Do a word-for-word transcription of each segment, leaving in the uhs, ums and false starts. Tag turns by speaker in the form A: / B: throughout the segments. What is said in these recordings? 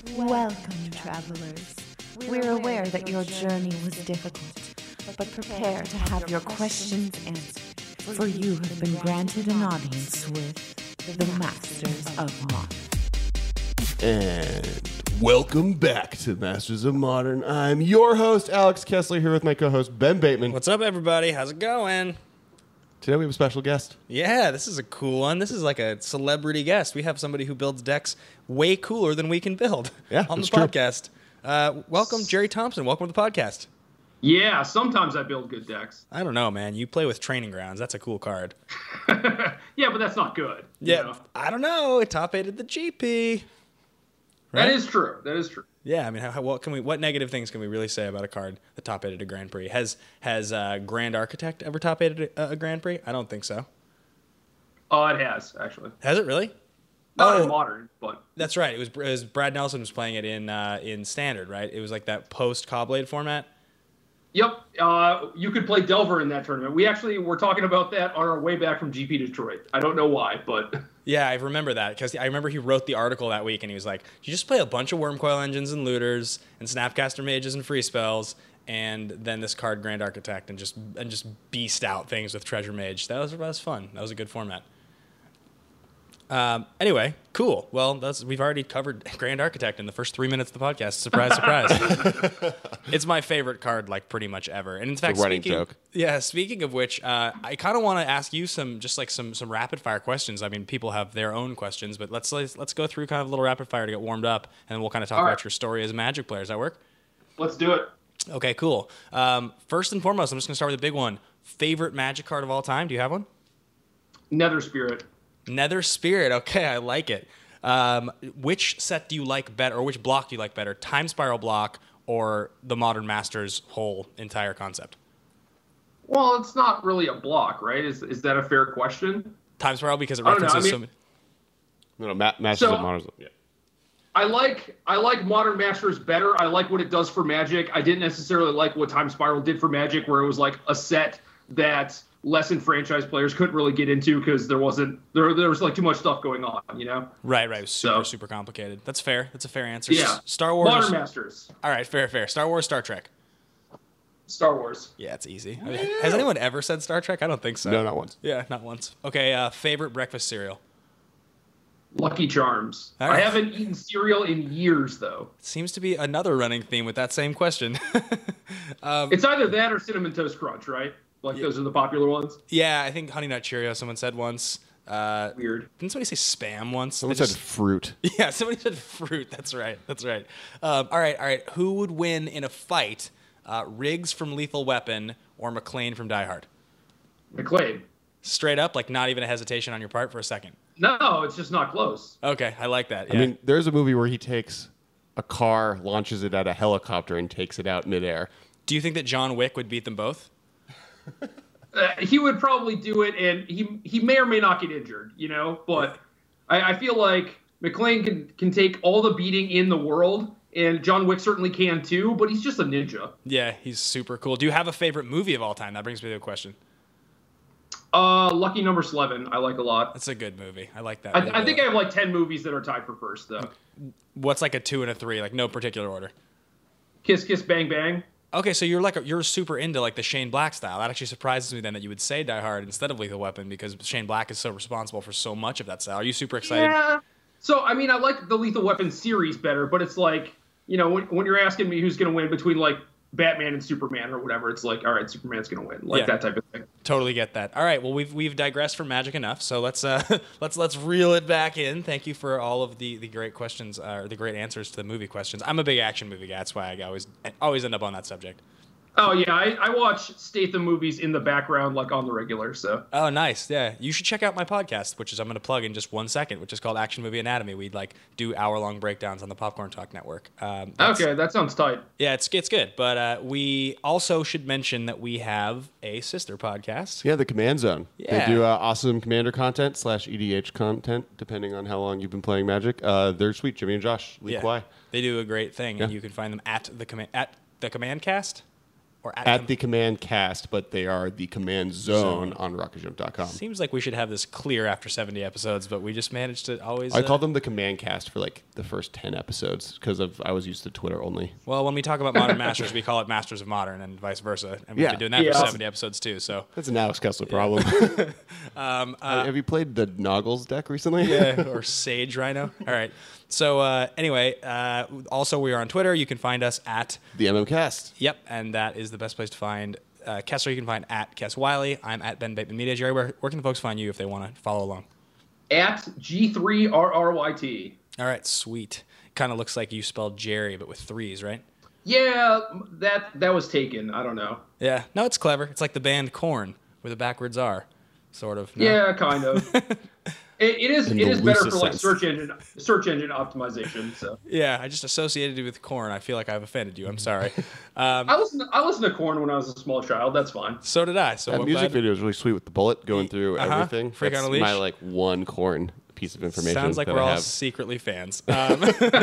A: Welcome, travelers. We're aware that your journey was difficult, but prepare to have your questions answered, for you have been granted an audience with the Masters of Modern.
B: And welcome back to Masters of Modern. I'm your host, Alex Kessler, here with my co-host, Ben Bateman.
C: What's up, everybody? How's it going?
B: Today we have a special guest.
C: Yeah, this is a cool one. This is like a celebrity guest. We have somebody who builds decks way cooler than we can build
B: Yeah,
C: on the
B: that's true.
C: podcast. Uh, welcome, Jerry Thompson. Welcome to the podcast.
D: Yeah, sometimes I build good decks.
C: I don't know, man. You play with Training Grounds. That's a cool card.
D: Yeah, but that's not good. you
C: Yeah,
D: know?
C: I don't know. It top eighted the G P.
D: That is true. That is true.
C: Yeah, I mean, how, how, what can we? What negative things can we really say about a card that top eighted a Grand Prix? Has has uh, Grand Architect ever top eighted a, a Grand Prix? I don't think so.
D: Oh, it has, actually.
C: Has it really?
D: Not
C: Oh.
D: in modern, but...
C: That's right. It was, it was Brad Nelson was playing it in uh, in Standard, right? It was like that post Cobblade format.
D: Yep, uh, you could play Delver in that tournament. We actually were talking about that on our way back from G P Detroit. I don't know why, but...
C: Yeah, I remember that because I remember he wrote the article that week and he was like, "You just play a bunch of Wormcoil engines and looters and Snapcaster mages and free spells, and then this card Grand Architect and just and just beast out things with Treasure Mage." That was that was fun. That was a good format. Um, anyway, cool. Well, that's we've already covered Grand Architect in the first three minutes of the podcast. Surprise, surprise! It's my favorite card, like pretty much ever. And in fact,
B: a running
C: speaking,
B: joke.
C: yeah. Speaking of which, uh, I kind of want to ask you some, just like some, some rapid fire questions. I mean, people have their own questions, but let's let's, let's go through kind of a little rapid fire to get warmed up, and then we'll kind of talk
D: All
C: about
D: right.
C: your story as a Magic player. Does that work?
D: Let's do it.
C: Okay, cool. Um, first and foremost, I'm just gonna start with a big one. Favorite Magic card of all time? Do you have one?
D: Nether Spirit.
C: Nether Spirit. Okay, I like it. Um, which set do you like better, or which block do you like better? Time Spiral block or the Modern Masters whole entire concept?
D: Well, it's not really a block, right? Is is that a fair question?
C: Time Spiral because it
D: I don't know,
C: references
D: I
C: so
D: mean-
C: many.
B: No, no, Ma- Masters
D: So-
B: of Modern. Yeah.
D: I like I like Modern Masters better. I like what it does for Magic. I didn't necessarily like what Time Spiral did for Magic, where it was like a set that less enfranchised players couldn't really get into because there wasn't there there was like too much stuff going on, you know?
C: Right, right. It was super,
D: So-
C: super complicated. That's fair. That's a fair answer.
D: Yeah.
C: S- Star Wars.
D: Modern Masters.
C: All right, fair, fair. Star Wars, Star Trek.
D: Star Wars.
C: Yeah, it's easy. I mean, has anyone ever said Star Trek? I don't think so.
B: No, not once.
C: Yeah, not once. Okay, uh, favorite breakfast cereal?
D: Lucky Charms.
C: All right.
D: I haven't eaten cereal in years, though.
C: Seems to be another running theme with that same question. um,
D: It's either that or Cinnamon Toast Crunch, right? Like, those are the popular ones.
C: yeah, I think Honey Nut Cheerio, someone said once. Uh,
D: Weird.
C: didn't somebody say spam once?
B: Someone
C: They
B: said
C: just-
B: fruit.
C: Yeah, somebody said fruit. That's right. That's right. Um, all right, all right. Who would win in a fight? Uh, Riggs from Lethal Weapon or McLean from Die Hard?
D: McLean.
C: Straight up, like not even a hesitation on your part for a second.
D: No, it's just not close.
C: Okay, I like that.
B: I
C: Yeah.
B: mean, there's a movie where he takes a car, launches it at a helicopter, and takes it out midair.
C: Do you think that John Wick would beat them both?
D: Uh, he would probably do it, and he he may or may not get injured, you know? But I, I feel like McLean can, can take all the beating in the world, and John Wick certainly can too, but he's just a ninja.
C: Yeah, he's super cool. Do you have a favorite movie of all time? That brings me to a question.
D: Uh, Lucky Number Eleven, I like a lot.
C: That's a good movie. I like that.
D: I,
C: really
D: I think I
C: well.
D: have like ten movies that are tied for first, though.
C: What's like a two and a three? Like no particular order.
D: Kiss Kiss Bang Bang.
C: Okay, so you're like a, you're super into like the Shane Black style. That actually surprises me then that you would say Die Hard instead of Lethal Weapon because Shane Black is so responsible for so much of that style. Are you super excited?
D: Yeah. So, I mean, I like the Lethal Weapon series better, but it's like, you know, when, when you're asking me who's going to win between, like, Batman and Superman or whatever, it's like, all right, Superman's going to win. Like,
C: Yeah.
D: that type of thing.
C: Totally get that. All right, well we've we've digressed from Magic enough, so let's uh let's let's reel it back in. Thank you for all of the the great questions uh, or the great answers to the movie questions. I'm a big action movie guy. That's why I always always end up on that subject.
D: Oh, yeah, I, I watch Statham movies in the background, like, on the regular, so.
C: Oh, nice. Yeah. You should check out my podcast, which is I'm going to plug in just one second, which is called Action Movie Anatomy. We like do hour-long breakdowns on the Popcorn Talk Network. Um, that's-
D: Okay, that sounds tight.
C: Yeah, it's it's good. But uh, we also should mention that we have a sister podcast.
B: Yeah, the Command Zone.
C: Yeah.
B: They do uh, awesome Commander content slash E D H content, depending on how long you've been playing Magic. Uh, they're sweet. Jimmy and Josh. Lee
C: Yeah.
B: Kwai.
C: They do a great thing, and
B: Yeah.
C: you can find them at the command at the Command Cast. Or
B: at,
C: at com-
B: the Command Cast, but they are the Command Zone,
C: Zone.
B: on rocket jump dot com.
C: Seems like we should have this clear after seventy episodes, but we just managed to always.
B: I
C: uh,
B: called them the Command Cast for like the first ten episodes because of I was used to Twitter only.
C: Well, when we talk about Modern Masters, we call it Masters of Modern, and vice versa. And we've
B: Yeah.
C: been doing that
D: Yeah.
C: for seventy episodes too. So.
B: That's an Alex Kessler problem.
C: Um, uh,
B: Have you played the Noggles deck recently?
C: yeah, or Sage Rhino. All right. So uh, anyway, uh, also we are on Twitter. You can find us at
B: The M M Cast.
C: Yep, and that is the best place to find uh, Kessler. You can find at Kess Wiley. I'm at Ben Bateman Media. Jerry, where, where can the folks find you if they want to follow along?
D: At G three R R Y T.
C: All right, sweet. Kind of looks like you spelled Jerry, but with threes, right?
D: Yeah, that that was taken. I don't know.
C: Yeah. No, it's clever. It's like the band Korn with a backwards R, sort of. No?
D: Yeah, kind of. It, it is.
B: In
D: It
B: the
D: is better for
B: loosest
D: like
B: sense.
D: search engine search engine optimization. So
C: Yeah, I just associated it with Korn. I feel like I've offended you. I'm sorry. Um,
D: I listened. I listened to Korn when I was a small child. That's fine.
C: so did I. So
B: That
C: I'm
B: music
C: glad-
B: video is really sweet with the bullet going through
C: Uh-huh.
B: everything.
C: Freak
B: That's
C: on a Leash.
B: my like one Corn piece of information.
C: Sounds like
B: that
C: we're
B: I
C: all
B: have.
C: secretly fans. Um,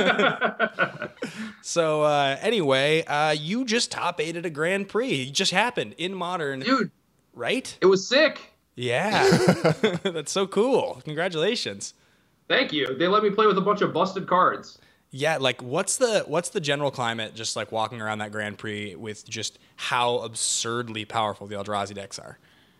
C: so uh, anyway, uh, you just top eighted a Grand Prix. It just happened in Modern,
D: Dude,
C: right?
D: it was sick.
C: Yeah, that's so cool. Congratulations.
D: Thank you. They let me play with a bunch of busted cards.
C: Yeah, like what's the what's the general climate just like walking around that Grand Prix with just how absurdly powerful the Eldrazi decks are?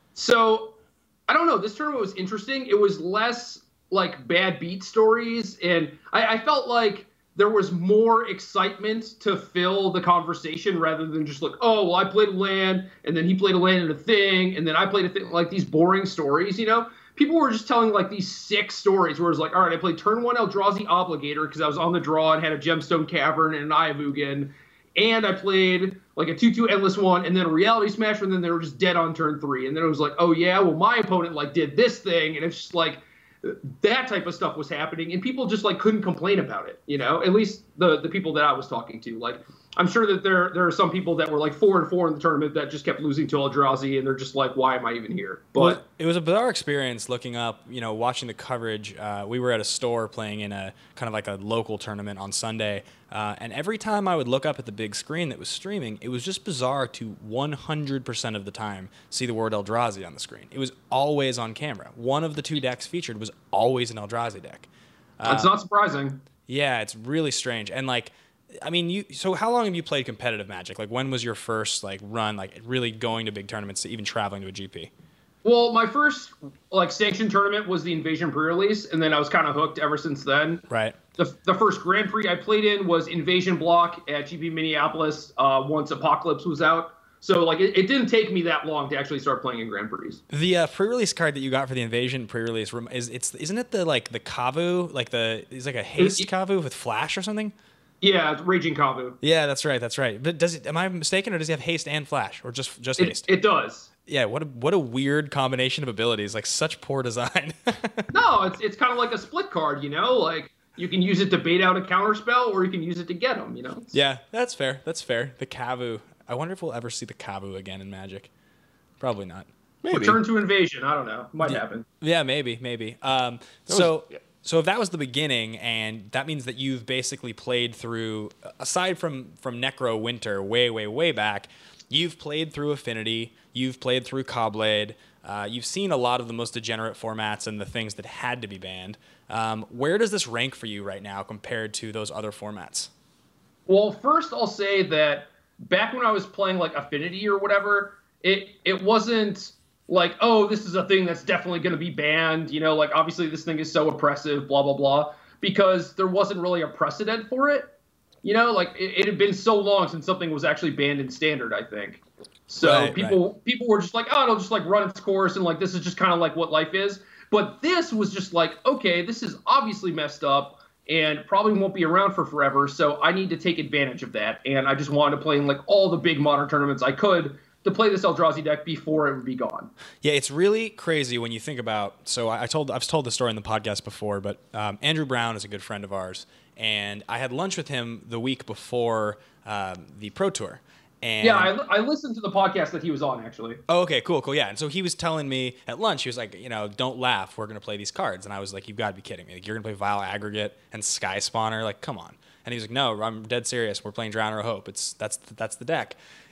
D: So, I don't know. This tournament was interesting. It was less like bad beat stories, and I, I felt like there was more excitement to fill the conversation rather than just like, oh, well, I played a land, and then he played a land and a thing, and then I played a thing. Like these boring stories, you know? People were just telling like these sick stories where it's like, all right, I played turn one Eldrazi Obligator because I was on the draw and had a Gemstone Cavern and an Eye of Ugin. And I played like a two two Endless one and then a Reality Smasher, and then they were just dead on turn three. And then it was like, oh yeah, well my opponent like did this thing, and it's just like that type of stuff was happening, and people just like couldn't complain about it, you know. At least the the people that I was talking to, like I'm sure that there there are some people that were like four and four in the tournament that just kept losing to Eldrazi, and they're just like, why am I even here? But
C: Well, it was a bizarre experience looking up, you know, watching the coverage. Uh, we were at a store playing in a kind of like a local tournament on Sunday. Uh, and every time I would look up at the big screen that was streaming, it was just bizarre to one hundred percent of the time see the word Eldrazi on the screen. It was always on camera. One of the two decks featured was always an Eldrazi deck.
D: that's not surprising.
C: Yeah, it's really strange. And like, I mean, you. So how long have you played competitive Magic? Like, when was your first like run, like really going to big tournaments, to even traveling to a G P?
D: Well, my first like sanctioned tournament was the Invasion pre-release, and then I was kind of hooked ever since then.
C: Right.
D: The, the first Grand Prix I played in was Invasion Block at G P Minneapolis uh, once Apocalypse was out. So like it, it didn't take me that long to actually start playing in Grand Prix.
C: The uh, pre-release card that you got for the Invasion pre-release rem- is it's isn't it the like the Kavu, like the it's like a haste
D: It-
C: Kavu with flash or something?
D: Yeah, it's Raging Kavu.
C: Yeah, that's right, that's right. But does it? Am I mistaken, or does he have haste and flash, or just just
D: It,
C: haste?
D: it does.
C: Yeah, what a, what a weird combination of abilities. Like such poor design.
D: No, it's it's kind of like a split card, you know? Like you can use it to bait out a counter spell, or you can use it to get them, you know?
C: Yeah, that's fair. That's fair. The Kavu. I wonder if we'll ever see the Kavu again in Magic. Probably not.
B: Maybe.
D: Return to Invasion. I don't know. Might happen.
C: Yeah, maybe, maybe. Um,
B: was-
C: so,
B: yeah.
C: so if that was the beginning, and that means that you've basically played through, aside from from Necro Winter, way, way, way back, you've played through Affinity, you've played through Cobblade, uh, you've seen a lot of the most degenerate formats and the things that had to be banned. Um, where does this rank for you right now compared to those other formats?
D: Well, first I'll say that back when I was playing like Affinity or whatever, it it wasn't like, oh, this is a thing that's definitely going to be banned. You know, like obviously this thing is so oppressive, blah, blah, blah, because there wasn't really a precedent for it. You know, like it, it had been so long since something was actually banned in Standard, I think. So
C: Right,
D: people people were just like, oh, it'll just like run its course, and like this is just kind of like what life is. But this was just like, okay, this is obviously messed up and probably won't be around for forever. So I need to take advantage of that. And I just wanted to play in like all the big Modern tournaments I could to play this Eldrazi deck before it would be gone.
C: Yeah, it's really crazy when you think about. So I I told I've told the story in the podcast before, but um, Andrew Brown is a good friend of ours, and I had lunch with him the week before um, the Pro Tour. And
D: Yeah, I, I listened to the podcast that he was on, actually.
C: Oh, okay, cool, cool, yeah. And so he was telling me at lunch, he was like, you know, don't laugh, we're gonna play these cards. And I was like, you've got to be kidding me! Like, you're gonna play Vile Aggregate and Sky Spawner? Like, come on. And he was like, no, I'm dead serious. We're playing Drowner of Hope. It's that's that's the deck.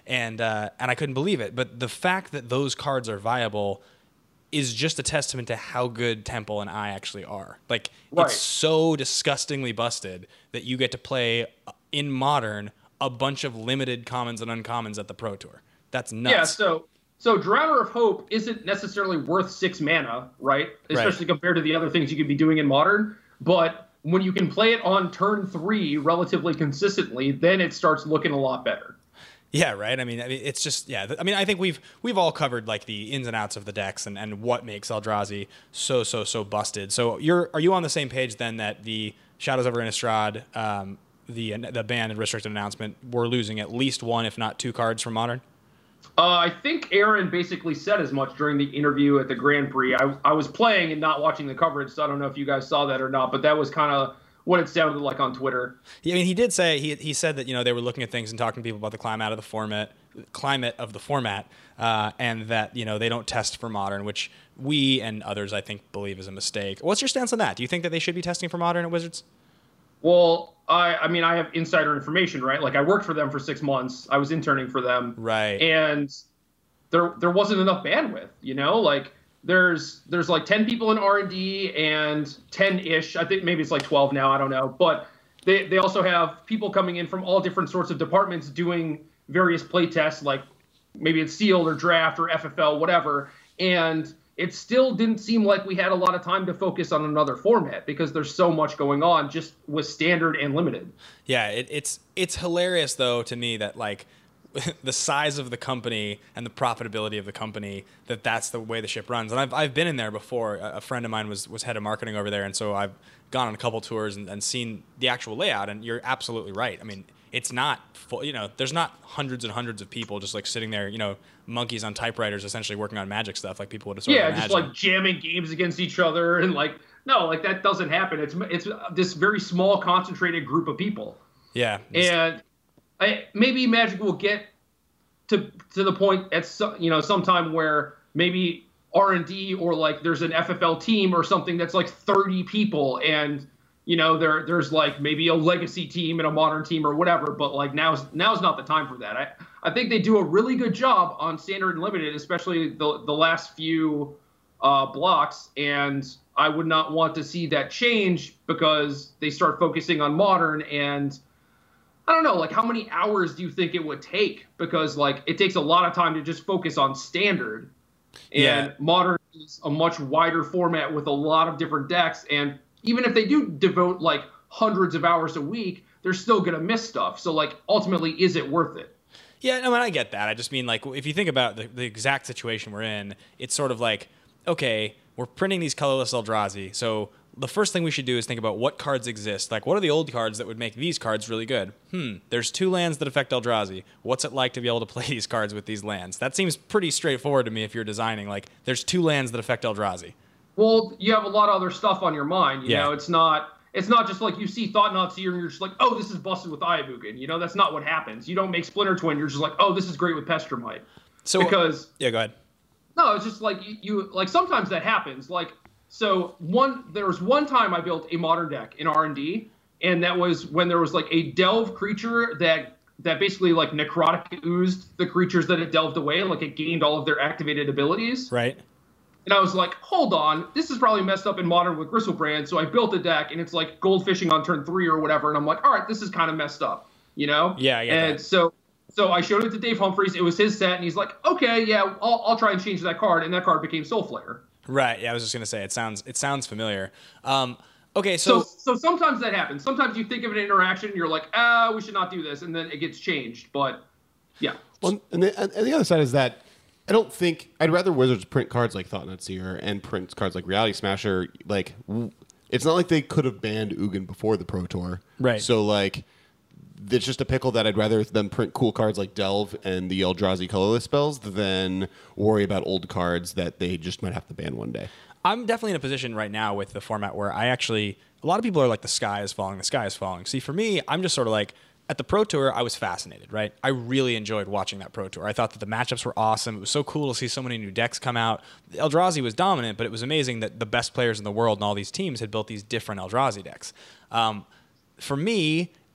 C: and uh, and I couldn't believe it. But the fact that those cards are viable is just a testament to how good Temple and I actually are. Like,
D: right.
C: It's so disgustingly busted that you get to play in Modern a bunch of limited commons and uncommons at the Pro Tour. That's nuts.
D: Yeah, so so Drowner of Hope isn't necessarily worth six mana, right? Especially
C: right.
D: compared to the other things you could be doing in Modern. But when you can play it on turn three relatively consistently, then it starts looking a lot better.
C: Yeah, right. I mean, I mean, it's just yeah. I mean, I think we've we've all covered like the ins and outs of the decks and, and what makes Eldrazi so so so busted. So you're are you on the same page then that the Shadows over Innistrad, um, the the ban and restricted announcement, we're losing at least one, if not two cards from Modern?
D: Uh, I think Aaron basically said as much during the interview at the Grand Prix. I I was playing and not watching the coverage, so I don't know if you guys saw that or not. But that was kind of what it sounded like on Twitter.
C: Yeah, I mean, he did say he he said that you know they were looking at things and talking to people about the climate of the format, climate of the format, uh, and that you know they don't test for Modern, which we and others I think believe is a mistake. What's your stance on that? Do you think that they should be testing for Modern at Wizards?
D: Well, I I mean I have insider information, right? Like I worked for them for six months. I was interning for them,
C: right?
D: And there there wasn't enough bandwidth, you know, like. There's there's like ten people in R and D and ten-ish. I think maybe it's like twelve now. I don't know. But they, they also have people coming in from all different sorts of departments doing various play tests, like maybe it's sealed or draft or F F L, whatever. And it still didn't seem like we had a lot of time to focus on another format because there's so much going on just with standard and limited.
C: Yeah, it, it's it's hilarious, though, to me that like the size of the company and the profitability of the company, that that's the way the ship runs. And I've I've been in there before. A friend of mine was was head of marketing over there, and so I've gone on a couple tours and, and seen the actual layout. And you're absolutely right. I mean, it's not full, you know, there's not hundreds and hundreds of people just like sitting there, you know, monkeys on typewriters, essentially working on Magic stuff like people would have sort
D: yeah,
C: of
D: just like jamming games against each other and like no, like that doesn't happen. It's it's this very small concentrated group of people.
C: Yeah,
D: and. I, maybe Magic will get to to the point at some, you know sometime where maybe R and D or like there's an F F L team or something that's like thirty people and you know there there's like maybe a legacy team and a modern team or whatever, but like now's now's not the time for that. I I think they do a really good job on standard and limited, especially the the last few uh, blocks, and I would not want to see that change because they start focusing on modern. And I don't know, like, how many hours do you think it would take? Because, like, it takes a lot of time to just focus on standard. And
C: Yeah.
D: modern is a much wider format with a lot of different decks. And even if they do devote, like, hundreds of hours a week, they're still going to miss stuff. So, like, ultimately, is it worth it?
C: Yeah, no, and I get that. I just mean, like, if you think about the, the exact situation we're in, it's sort of like, okay, we're printing these colorless Eldrazi, so the first thing we should do is think about what cards exist. Like, what are the old cards that would make these cards really good? Hmm, there's two lands that affect Eldrazi. What's it like to be able to play these cards with these lands? That seems pretty straightforward to me if you're designing. Like, there's two lands that affect Eldrazi.
D: Well, you have a lot of other stuff on your mind. You
C: Yeah.
D: know, it's not it's not just like you see Thought-Knot Seer and you're just like, oh, this is busted with Ayabugan. You know, that's not what happens. You don't make Splinter Twin. You're just like, oh, this is great with Pestromite.
C: So,
D: Because
C: yeah, go ahead.
D: no, it's just like you, you like sometimes that happens. Like so one there was one time I built a modern deck in R and D, and that was when there was like a delve creature that that basically like necrotic oozed the creatures that it delved away, like it gained all of their activated abilities.
C: Right.
D: And I was like, hold on, this is probably messed up in Modern with Gristlebrand. So I built a deck, and it's like goldfishing on turn three or whatever. And I'm like, all right, this is kind of messed up, you know?
C: Yeah, I get
D: And
C: that.
D: so so I showed it to Dave Humphreys. It was his set, and he's like, okay, yeah, I'll, I'll try and change that card. And that card became Soulflayer.
C: Right. Yeah, I was just gonna say it sounds it sounds familiar. Um, okay,
D: So,
C: so,
D: so sometimes that happens. Sometimes you think of an interaction, and you're like, ah, we should not do this, and then it gets changed. But yeah,
B: Well, and the, and the other side is that I don't think I'd rather Wizards print cards like Thought-Knot Seer and print cards like Reality Smasher. Like, w- it's not like they could have banned Ugin before the Pro Tour,
C: Right.
B: So like, it's just a pickle that I'd rather them print cool cards like Delve and the Eldrazi colorless spells than worry about old cards that they just might have to ban one day.
C: I'm definitely in a position right now with the format where I actually, a lot of people are like, the sky is falling, the sky is falling. See, for me, I'm just sort of like, at the Pro Tour, I was fascinated, right? I really enjoyed watching that Pro Tour. I thought that the matchups were awesome. It was so cool to see so many new decks come out. Eldrazi was dominant, but it was amazing that the best players in the world and all these teams had built these different Eldrazi decks. Um, for me,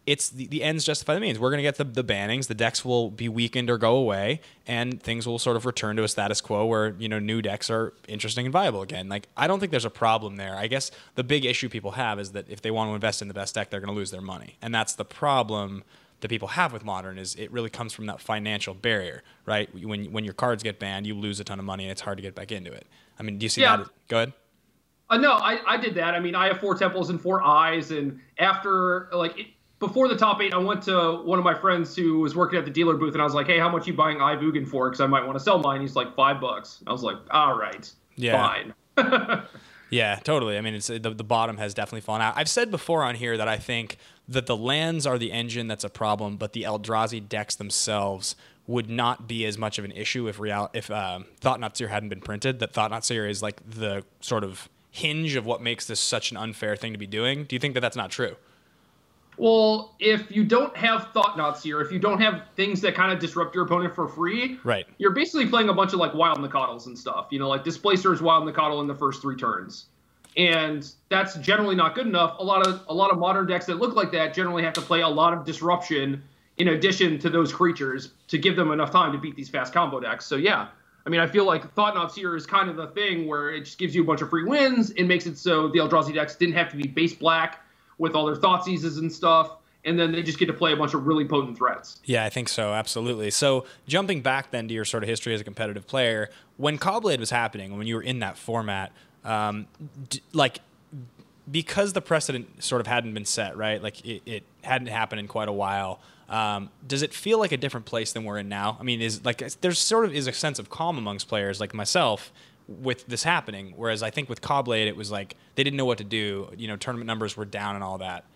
C: it's the, the ends justify the means. We're going to get the, the bannings. The decks will be weakened or go away, and things will sort of return to a status quo where, you know, new decks are interesting and viable again. Like, I don't think there's a problem there. I guess the big issue people have is that if they want to invest in the best deck, they're going to lose their money. And that's the problem that people have with Modern, is it really comes from that financial barrier, right? When when your cards get banned, you lose a ton of money, and it's hard to get back into it. I mean, do you see
D: Yeah.
C: that? Go ahead.
D: Uh, no, I, I did that. I mean, I have four temples and four eyes, and after, like, it, before the top eight, I went to one of my friends who was working at the dealer booth, and I was like, hey, how much you buying Eye of Ugin for? Because I might want to sell mine. He's like, five bucks. I was like, all right,
C: Yeah.
D: fine.
C: Yeah, totally. I mean, it's the, the bottom has definitely fallen out. I've said before on here that I think that the lands are the engine that's a problem, but the Eldrazi decks themselves would not be as much of an issue if real if um, Thought Knot Seer hadn't been printed. That Thought Knot Seer is like the sort of hinge of what makes this such an unfair thing to be doing. Do you think that that's not true?
D: Well, if you don't have Thought Knots here, if you don't have things that kind of disrupt your opponent for free,
C: Right.
D: you're basically playing a bunch of like Wild Nacatls and stuff. You know, like Displacer is Wild Nacatl in the first three turns. And that's generally not good enough. A lot of a lot of modern decks that look like that generally have to play a lot of disruption in addition to those creatures to give them enough time to beat these fast combo decks. So yeah, I mean, I feel like Thought Knot Seer is kind of the thing where it just gives you a bunch of free wins. It makes it so the Eldrazi decks didn't have to be base black with all their thought seizes and stuff, and then they just get to play a bunch of really potent threats.
C: Yeah, I think so, absolutely. So jumping back then to your sort of history as a competitive player, when Caw-Blade was happening, when you were in that format, um, d- like because the precedent sort of hadn't been set, right? Like it, it hadn't happened in quite a while. Um, does it feel like a different place than we're in now? I mean, is like there's sort of is a sense of calm amongst players like myself with this happening, whereas I think with Caw-Blade it was like they didn't know what to do. You know, tournament numbers were down and all that.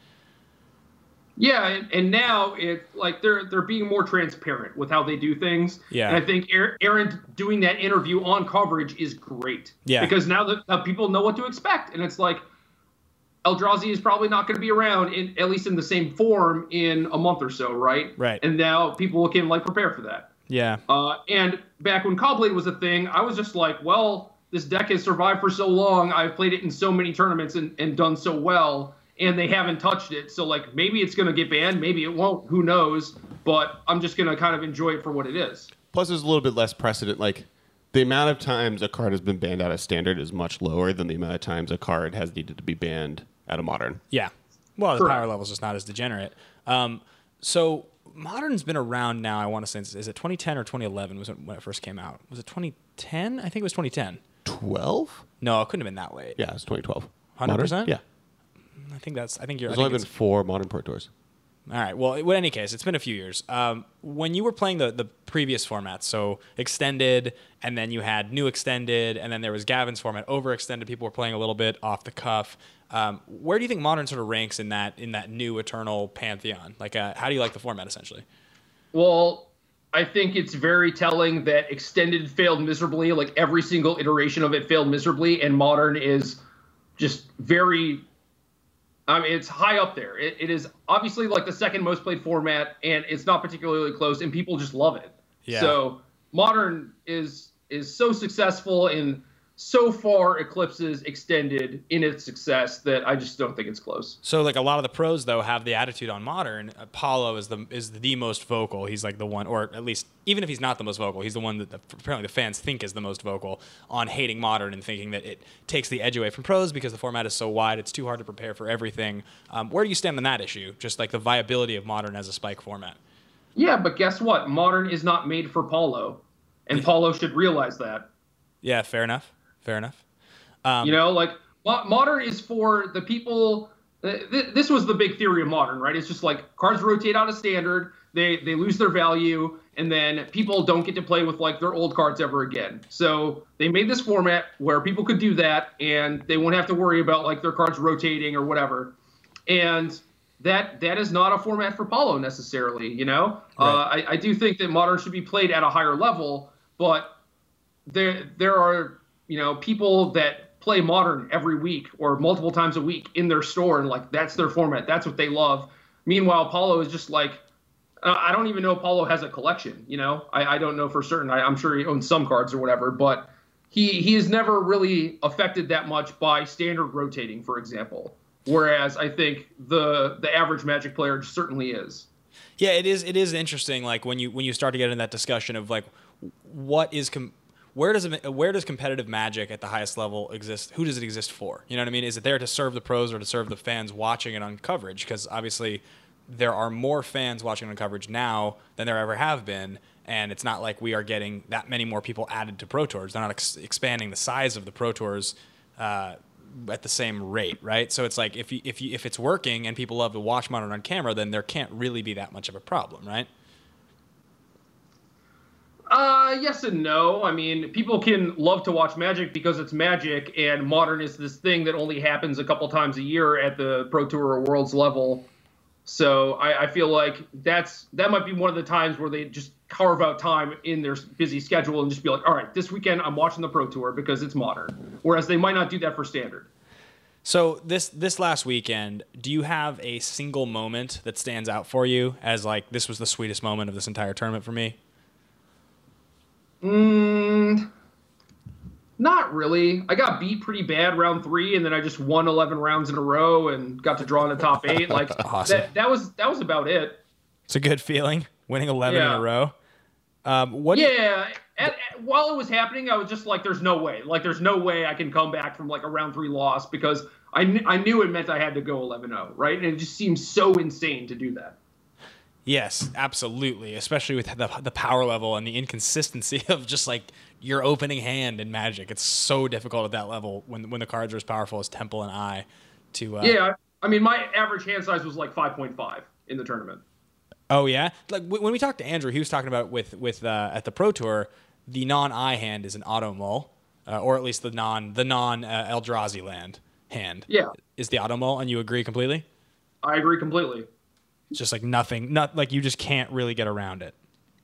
D: Yeah, and, and now it like they're they're being more transparent with how they do things.
C: Yeah.
D: And I think Aaron doing that interview on coverage is great.
C: Yeah.
D: Because now that uh, people know what to expect, and it's like Eldrazi is probably not going to be around in at least in the same form in a month or so, right?
C: Right.
D: And now people can like prepare for that.
C: Yeah.
D: Uh, and back when Caw-Blade was a thing, I was just like, well, this deck has survived for so long. I've played it in so many tournaments and, and done so well, and they haven't touched it. So, like, maybe it's going to get banned. Maybe it won't. Who knows? But I'm just going to kind of enjoy it for what it is.
B: Plus, there's a little bit less precedent. Like, the amount of times a card has been banned out of Standard is much lower than the amount of times a card has needed to be banned out of Modern.
C: Yeah. Well, the
D: Correct.
C: power level's just not as degenerate. Um, so Modern's been around now, I want to say, is it twenty ten or twenty eleven was it when it first came out? Was it twenty ten? I think it was twenty ten.
B: twelve?
C: No, it couldn't have been that late.
B: Yeah, it's twenty twelve.
C: one hundred percent?
B: Modern? Yeah.
C: I think that's, I think you're, I
B: There's
C: think
B: only been
C: it's-
B: four Modern Pro Tours.
C: all right. Well, in any case, it's been a few years. Um, when you were playing the, the previous formats, so extended, and then you had new extended, and then there was Gavin's format, overextended. People were playing a little bit off the cuff. Um, where do you think Modern sort of ranks in that in that new eternal pantheon? Like, uh, how do you like the format essentially?
D: Well, I think it's very telling that Extended failed miserably. Like, every single iteration of it failed miserably, and Modern is just very... I mean, it's high up there. It, it is obviously like the second most played format, and it's not particularly close, and people just love it.
C: Yeah.
D: So Modern is is so successful and so far eclipses Extended in its success that I just don't think it's close.
C: So, like, a lot of the pros though have the attitude on Modern. Uh, Paulo is the is the most vocal. He's like the one, or at least even if he's not the most vocal, he's the one that the, apparently the fans think is the most vocal on hating Modern and thinking that it takes the edge away from pros because the format is so wide. It's too hard to prepare for everything. Um, where do you stand on that issue? Just like the viability of Modern as a spike format.
D: Yeah, but guess what? Modern is not made for Paulo, and Paulo should realize that.
C: Yeah, fair enough. Fair enough. Um,
D: You know, like mo- Modern is for the people. Th- th- this was the big theory of Modern, right? It's just like cards rotate out of Standard, they they lose their value, and then people don't get to play with like their old cards ever again. So they made this format where people could do that, and they won't have to worry about like their cards rotating or whatever. And that that is not a format for Paulo necessarily. You know,
C: Right.
D: uh, I, I do think that Modern should be played at a higher level, but there there are. You know, people that play Modern every week or multiple times a week in their store, and like that's their format. That's what they love. Meanwhile, Paulo is just like, uh, I don't even know if Paulo has a collection. You know, I, I don't know for certain. I, I'm sure he owns some cards or whatever, but he he is never really affected that much by Standard rotating, for example. whereas I think the the average Magic player certainly is.
C: Yeah, it is. It is interesting. Like when you when you start to get in that discussion of like, what is com- where does it, where does competitive Magic at the highest level exist? Who does it exist for? You know what I mean? Is it there to serve the pros or to serve the fans watching it on coverage? Because obviously, there are more fans watching on coverage now than there ever have been, and it's not like we are getting that many more people added to Pro Tours. They're not ex- expanding the size of the Pro Tours uh, at the same rate, right? So it's like if you, if you, if it's working and people love to watch Modern on camera, then there can't really be that much of a problem, right?
D: Uh, yes and no. I mean, people can love to watch Magic because it's Magic, and Modern is this thing that only happens a couple times a year at the Pro Tour or Worlds level. So I, I feel like that's that might be one of the times where they just carve out time in their busy schedule and just be like, all right, this weekend I'm watching the Pro Tour because it's Modern. Whereas they might not do that for Standard.
C: So this this last weekend, do you have a single moment that stands out for you as like, this was the sweetest moment of this entire tournament for me?
D: Mm, not really. I got beat pretty bad round three, and then I just won eleven rounds in a row and got to draw in the top eight. Like
C: awesome.
D: that, that was that was about it.
C: It's a good feeling, winning eleven
D: Yeah.
C: in a row. Um, what? do you-
D: Yeah. At, at, while it was happening, I was just like, "There's no way. Like, there's no way I can come back from like a round three loss because I kn- I knew it meant I had to go eleven oh, right? And it just seems so insane to do that."
C: Yes, absolutely. Especially with the the power level and the inconsistency of just like your opening hand in Magic. It's so difficult at that level when when the cards are as powerful as Temple and I. To uh,
D: Yeah. I mean, my average hand size was like five point five in the tournament.
C: Oh yeah, like w- when we talked to Andrew, he was talking about with with uh, at the Pro Tour, the non-I hand is an auto mull, uh, or at least the non the non uh, Eldrazi land hand.
D: Yeah.
C: Is the auto mull, and you agree completely?
D: I agree completely.
C: It's just like nothing, not like you just can't really get around it.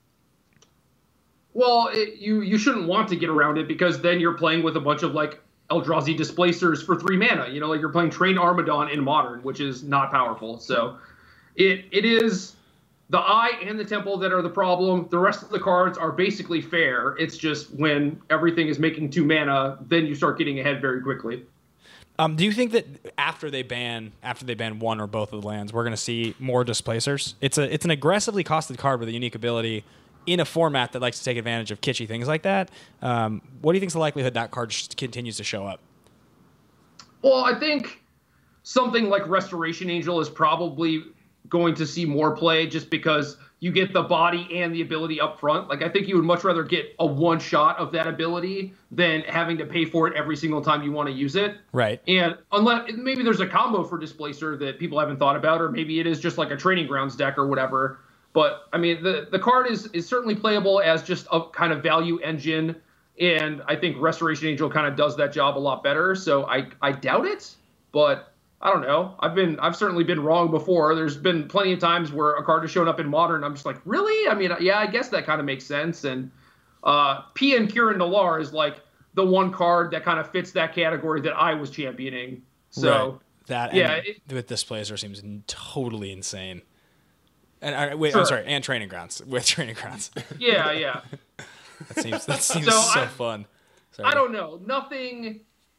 D: Well, it, you you shouldn't want to get around it because then you're playing with a bunch of like Eldrazi displacers for three mana. You know, like you're playing Trained Armadon in Modern, which is not powerful. So it it is the Eye and the Temple that are the problem. The rest of the cards are basically fair. It's just when everything is making two mana, then you start getting ahead very quickly.
C: Um, do you think that after they ban after they ban one or both of the lands, we're going to see more displacers? It's a it's an aggressively costed card with a unique ability in a format that likes to take advantage of kitschy things like that. Um, what do you think is the likelihood that card just continues to show up?
D: Well, I think something like Restoration Angel is probably going to see more play just because you get the body and the ability up front. Like, I think you would much rather get a one shot of that ability than having to pay for it every single time you want to use it.
C: Right.
D: And unless maybe there's a combo for Displacer that people haven't thought about, or maybe it is just like a Training Grounds deck or whatever. But I mean, the, the card is, is certainly playable as just a kind of value engine. And I think Restoration Angel kind of does that job a lot better. So I, I doubt it, but I don't know. I've been I've certainly been wrong before. There's been plenty of times where a card has shown up in Modern. I'm just like, really? I mean, yeah, I guess that kind of makes sense. And uh, P and Kieran Nalaar is like the one card that kind of fits that category that I was championing. So
C: right. that
D: yeah,
C: and
D: it,
C: with Displacer seems totally insane. And uh, wait,
D: sure.
C: I'm sorry, and Training Grounds with Training Grounds.
D: yeah, yeah.
C: That seems that seems
D: So
C: so,
D: I-
C: fun. Sorry.
D: I don't know. Nothing.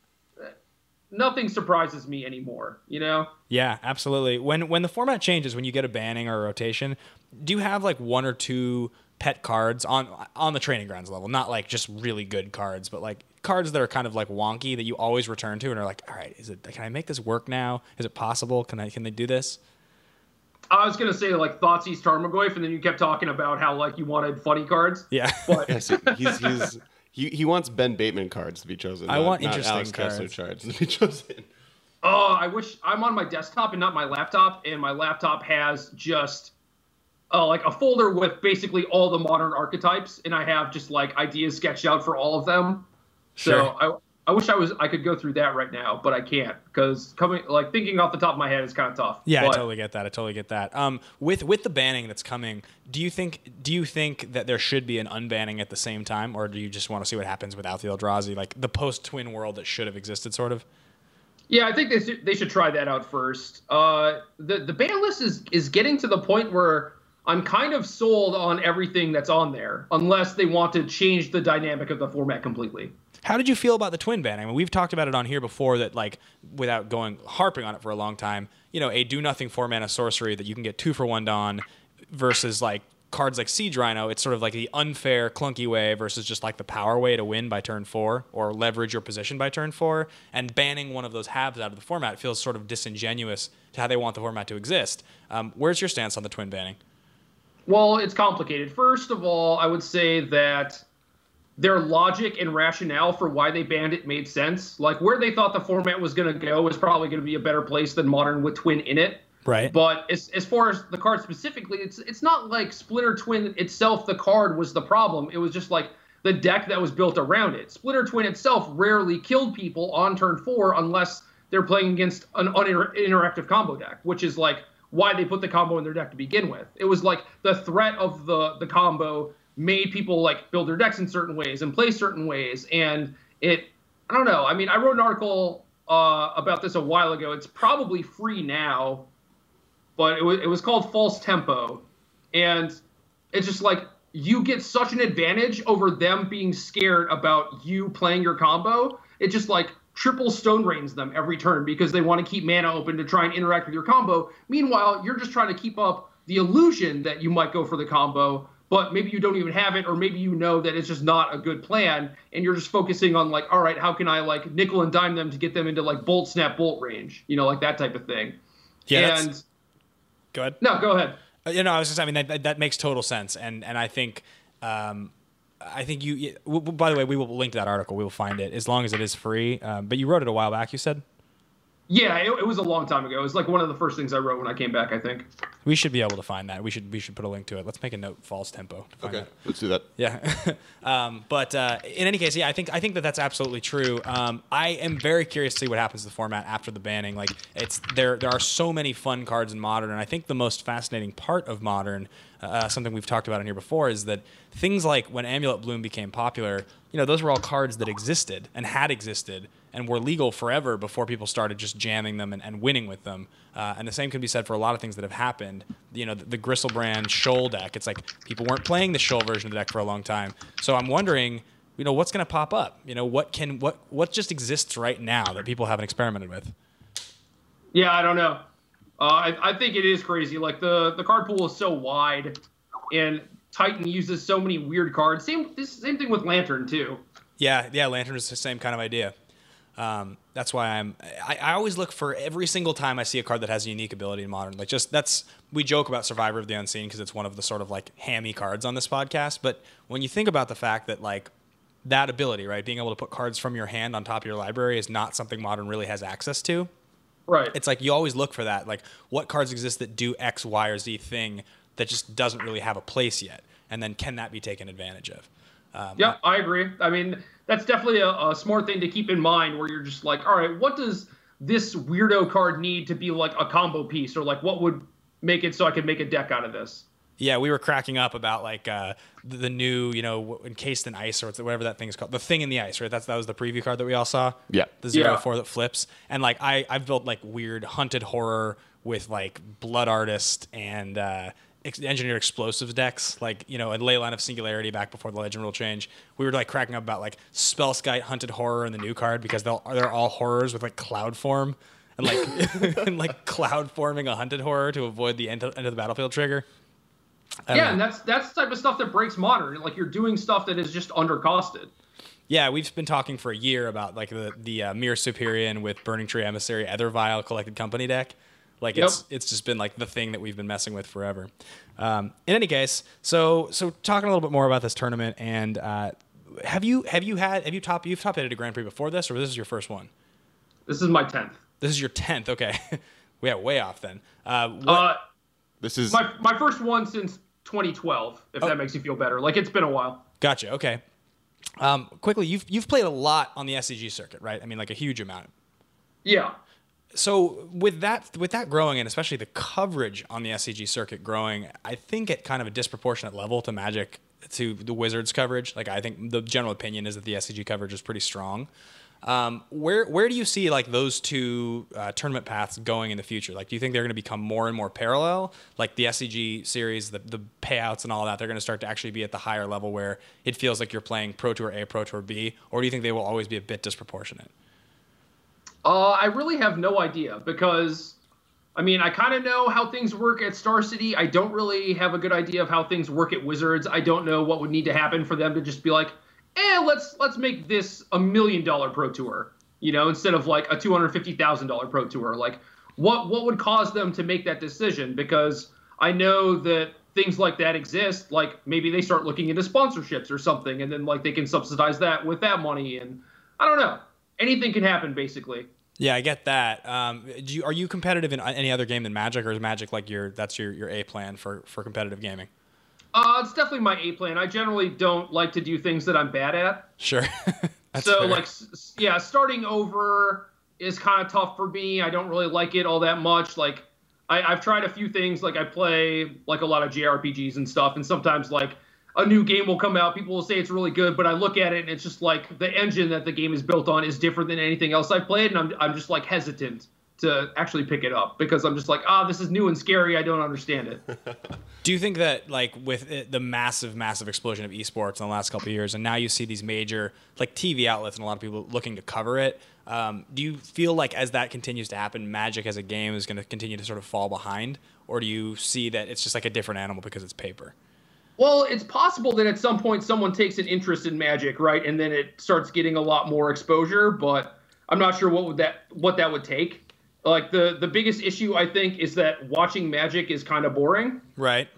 D: Nothing surprises me anymore. You know.
C: Yeah, absolutely. When when the format changes, when you get a banning or a rotation, do you have like one or two pet cards on on the Training Grounds level? Not like just really good cards, but like cards that are kind of like wonky that you always return to and are like, all right, is it? Can I make this work now? Is it possible? Can I? Can they do this?
D: I was gonna say like Thoughtseize Tarmogoyf, and then you kept talking about how like you wanted funny cards.
C: Yeah.
D: But
B: Yeah, see, he's, he's, he, he wants Ben Bateman cards to be chosen.
C: I
B: not-
C: want
B: not
C: interesting
B: Alex Kessler
C: cards.
B: cards to be chosen.
D: oh, I wish I'm on my desktop and not my laptop, and my laptop has just uh, like a folder with basically all the Modern archetypes, and I have just like ideas sketched out for all of them.
C: Sure.
D: So I I wish I was I could go through that right now, but I can't because coming like thinking off the top of my head is kind of tough.
C: Yeah,
D: but,
C: I totally get that. I totally get that. Um, with with the banning that's coming, do you think do you think that there should be an unbanning at the same time, or do you just want to see what happens without the Eldrazi, like the post Twin world that should have existed, sort of?
D: Yeah, I think they should, they should try that out first. Uh, the the ban list is is getting to the point where I'm kind of sold on everything that's on there, unless they want to change the dynamic of the format completely.
C: How did you feel about the twin banning? I mean, we've talked about it on here before that, like, without going harping on it for a long time, you know, a do nothing four mana sorcery that you can get two for one on versus like cards like Siege Rhino. It's sort of like the unfair, clunky way versus just like the power way to win by turn four or leverage your position by turn four. And banning one of those halves out of the format feels sort of disingenuous to how they want the format to exist. Um, where's your stance on the twin banning?
D: Well, it's complicated. First of all, I would say that their logic and rationale for why they banned it made sense. Like, where they thought the format was going to go was probably going to be a better place than Modern with Twin in it.
C: Right.
D: But as as far as the card specifically, it's it's not like Splinter Twin itself, the card, was the problem. It was just like the deck that was built around it. Splinter Twin itself rarely killed people on turn four unless they're playing against an uninteractive combo deck, which is like why they put the combo in their deck to begin with. It was like the threat of the the combo made people like build their decks in certain ways and play certain ways. And it, I don't know. I mean, I wrote an article uh, about this a while ago. It's probably free now, but it was, it was called False Tempo. And it's just like, you get such an advantage over them being scared about you playing your combo. It just like triple stone rains them every turn because they want to keep mana open to try and interact with your combo. Meanwhile, you're just trying to keep up the illusion that you might go for the combo, but maybe you don't even have it, or maybe you know that it's just not a good plan, and you're just focusing on like, all right, how can I like nickel and dime them to get them into like bolt, snap, bolt range, you know, like that type of thing.
C: Yeah.
D: And
C: go ahead.
D: No, go ahead.
C: Uh, you know, I was just, I mean, that, that, that makes total sense, and and I think, um, I think you. you w- w- by the way, we will link to that article. We will find it as long as it is free. Um, but you wrote it a while back. You said.
D: Yeah, it, it was a long time ago. It was like one of the first things I wrote when I came back, I think.
C: We should be able to find that. We should we should put a link to it. Let's make a note. False Tempo. To find
B: Okay,
C: that.
B: let's do that.
C: Yeah, um, but uh, in any case, yeah, I think I think that that's absolutely true. Um, I am very curious to see what happens to the format after the banning. Like, it's there. There are so many fun cards in Modern, and I think the most fascinating part of Modern, uh, something we've talked about in here before, is that things like when Amulet Bloom became popular, you know, those were all cards that existed and had existed and were legal forever before people started just jamming them and, and winning with them. Uh, and the same can be said for a lot of things that have happened. You know, the, the Gristlebrand Shoal deck, it's like people weren't playing the Shoal version of the deck for a long time. So I'm wondering, you know, what's going to pop up? You know, what can what what just exists right now that people haven't experimented with?
D: Yeah, I don't know. Uh, I, I think it is crazy. Like, the, the card pool is so wide, and Titan uses so many weird cards. Same this same thing with Lantern, too.
C: Yeah, yeah, Lantern is the same kind of idea. Um, that's why I'm. I, I always look for every single time I see a card that has a unique ability in Modern. Like, just that's we joke about Survivor of the Unseen because it's one of the sort of like hammy cards on this podcast. But when you think about the fact that like that ability, right, being able to put cards from your hand on top of your library is not something Modern really has access to.
D: Right.
C: It's like you always look for that. Like, what cards exist that do X, Y, or Z thing that just doesn't really have a place yet, and then can that be taken advantage of? Um,
D: Yeah, I agree. I mean, that's definitely a, a smart thing to keep in mind, where you're just like, all right, what does this weirdo card need to be like a combo piece, or like what would make it so I could make a deck out of this?
C: Yeah, we were cracking up about like uh, the, the new, you know, encased in ice, or whatever that thing is called, the thing in the ice, right? That's that was the preview card that we all saw.
B: Yeah.
C: The zero
D: Yeah.
C: four that flips, and like I I've built like weird hunted horror with like blood artist and uh, ex- engineered explosives decks, like, you know, a Leyline of Singularity back before the legend rule change. We were like cracking up about like Spellskite, hunted horror, and the new card because they'll they're all horrors with like cloud form and like and like cloud forming a hunted horror to avoid the end of, end of the battlefield trigger.
D: Yeah, know. and that's that's the type of stuff that breaks Modern. Like, you're doing stuff that is just undercosted.
C: Yeah, we've been talking for a year about like the the uh, Mirror Superior with Burning Tree Emissary Ethervile Collected Company deck. Like,
D: Yep.
C: it's it's just been like the thing that we've been messing with forever. Um, in any case, so so talking a little bit more about this tournament, and uh, have you have you had have you top you've top eighted a Grand Prix before this, or this is your first one?
D: This is my tenth.
C: This is your tenth. Okay, we are way off then. Uh, what,
D: Uh,
B: This is
D: my my first one since twenty twelve. If
C: Oh.
D: that makes you feel better. Like, it's been a while.
C: Gotcha. Okay. Um, quickly, you've you've played a lot on the S C G circuit, right? I mean, like a huge amount.
D: Yeah.
C: So with that with that growing, and especially the coverage on the S C G circuit growing, I think at kind of a disproportionate level to Magic, to the Wizards coverage. Like, I think the general opinion is that the S C G coverage is pretty strong. Um, where where do you see like those two uh, tournament paths going in the future? Like, do you think they're going to become more and more parallel? Like the S C G series, the the payouts and all that, they're going to start to actually be at the higher level where it feels like you're playing Pro Tour A, Pro Tour B, or do you think they will always be a bit disproportionate?
D: Uh, I really have no idea because, I mean, I kind of know how things work at Star City. I don't really have a good idea of how things work at Wizards. I don't know what would need to happen for them to just be like, eh, let's let's make this a million dollar Pro Tour, you know, instead of like a two hundred fifty thousand dollar Pro Tour. Like, what what would cause them to make that decision? Because I know that things like that exist. Like, maybe they start looking into sponsorships or something, and then like they can subsidize that with that money. And I don't know. Anything can happen, basically.
C: Yeah, I get that. Um, do you, are you competitive in any other game than Magic, or is Magic like your that's your, your A plan for, for competitive gaming?
D: Uh, it's definitely my A plan. I generally don't like to do things that I'm bad at.
C: Sure.
D: so
C: fair.
D: like, s- yeah, starting over is kind of tough for me. I don't really like it all that much. Like, I, I've tried a few things. Like, I play like a lot of J R P Gs and stuff, and sometimes like a new game will come out. People will say it's really good, but I look at it and it's just like the engine that the game is built on is different than anything else I've played, and I'm I'm just like hesitant to actually pick it up because I'm just like, ah, this is new and scary. I don't understand it.
C: Do you think that, like, with it, the massive, massive explosion of esports in the last couple of years, and now you see these major, like, T V outlets and a lot of people looking to cover it, um, do you feel like as that continues to happen, Magic as a game is going to continue to sort of fall behind? Or do you see that it's just like a different animal because it's paper?
D: Well, it's possible that at some point someone takes an interest in Magic, right, and then it starts getting a lot more exposure, but I'm not sure what would that what that would take. Like, the, the biggest issue, I think, is that watching Magic is kind of boring.
C: Right.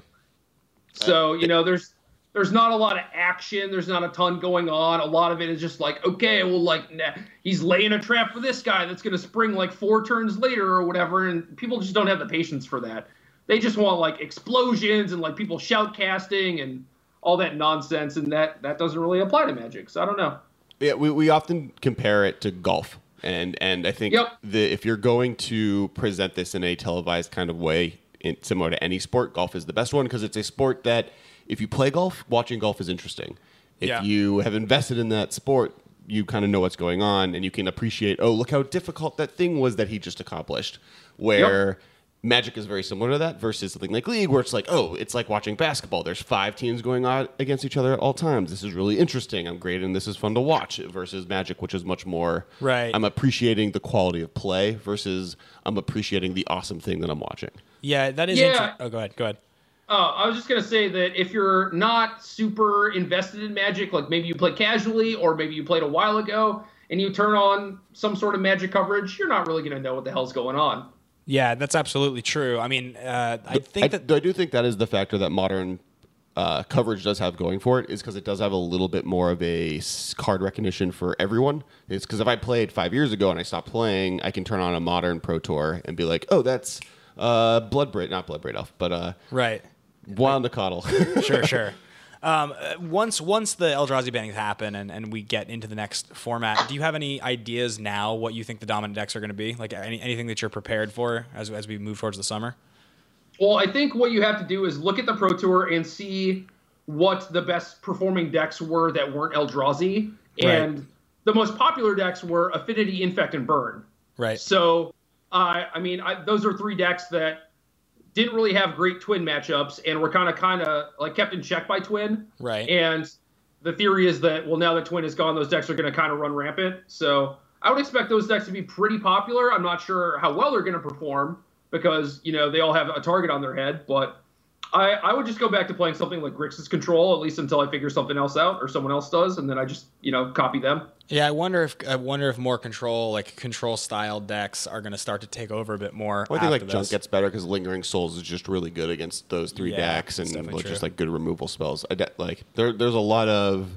D: So, you know, there's there's not a lot of action. There's not a ton going on. A lot of it is just like, okay, well, like, nah, he's laying a trap for this guy that's going to spring, like, four turns later or whatever, and people just don't have the patience for that. They just want, like, explosions and, like, people shoutcasting and all that nonsense, and that, that doesn't really apply to Magic. So I don't know.
B: Yeah, we, we often compare it to golf. And and I think
D: Yep.
B: the, if you're going to present this in a televised kind of way, in, similar to any sport, golf is the best one because it's a sport that if you play golf, watching golf is interesting. If
C: Yeah.
B: you have invested in that sport, you kind of know what's going on and you can appreciate, oh, look how difficult that thing was that he just accomplished. Where
D: Yep.
B: Magic is very similar to that versus something like League where it's like, oh, it's like watching basketball. There's five teams going on against each other at all times. This is really interesting. I'm great and this is fun to watch versus Magic, which is much more,
C: Right.
B: I'm appreciating the quality of play versus I'm appreciating the awesome thing that I'm watching.
C: Yeah, that is
D: Yeah.
C: interesting. Oh, go ahead. Go ahead.
D: Uh, I was just going to say that if you're not super invested in Magic, like maybe you play casually or maybe you played a while ago and you turn on some sort of Magic coverage, you're not really going to know what the hell's going on.
C: Yeah, that's absolutely true. I mean, uh, I think
B: I,
C: that
B: I do think that is the factor that modern uh, coverage does have going for it is because it does have a little bit more of a s- card recognition for everyone. It's because if I played five years ago and I stopped playing, I can turn on a modern Pro Tour and be like, oh, that's uh, Bloodbraid, not Bloodbraid Elf, but uh,
C: right.
B: Wildacotl.
C: Sure, sure. Um, uh, once once the Eldrazi bannings happen and, and we get into the next format, do you have any ideas now what you think the dominant decks are going to be? Like any, anything that you're prepared for as as we move towards the summer?
D: Well, I think what you have to do is look at the Pro Tour and see what the best performing decks were that weren't Eldrazi.
C: Right.
D: And the most popular decks were Affinity, Infect, and Burn.
C: Right.
D: So, uh, I mean, I, those are three decks that didn't really have great Twin matchups and were kind of kind of like kept in check by Twin.
C: Right.
D: And the theory is that, well, now that Twin is gone, those decks are going to kind of run rampant. So I would expect those decks to be pretty popular. I'm not sure how well they're going to perform because, you know, they all have a target on their head. But I, I would just go back to playing something like Grixis Control, at least until I figure something else out or someone else does. And then I just, you know, copy them.
C: Yeah, I wonder if I wonder if more control, like control style decks, are going to start to take over a bit more.
B: Well, I think like
C: after
B: Junk
C: this.
B: gets better because Lingering Souls is just really good against those three
C: Yeah,
B: decks
C: it's
B: and
C: definitely
B: just
C: true.
B: like good removal spells. I de- like there, there's a lot of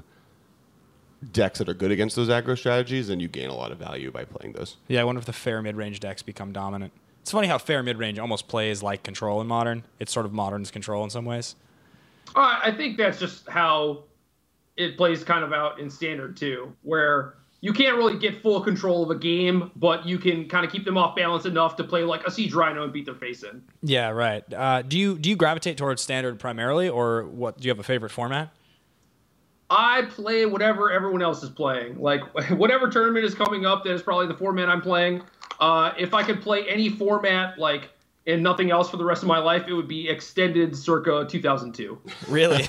B: decks that are good against those aggro strategies, and you gain a lot of value by playing those.
C: Yeah, I wonder if the fair mid range decks become dominant. It's funny how fair mid range almost plays like control in modern. It's sort of modern's control in some ways.
D: Uh, I think that's just how it plays kind of out in Standard too, where you can't really get full control of a game, but you can kind of keep them off balance enough to play like a Siege Rhino and beat their face in.
C: Yeah, right. Uh, do you do you gravitate towards standard primarily, or what? Do you have a favorite format?
D: I play whatever everyone else is playing. Like, whatever tournament is coming up that is probably the format I'm playing. Uh, if I could play any format, like, and nothing else for the rest of my life, it would be extended circa two thousand two.
C: Really?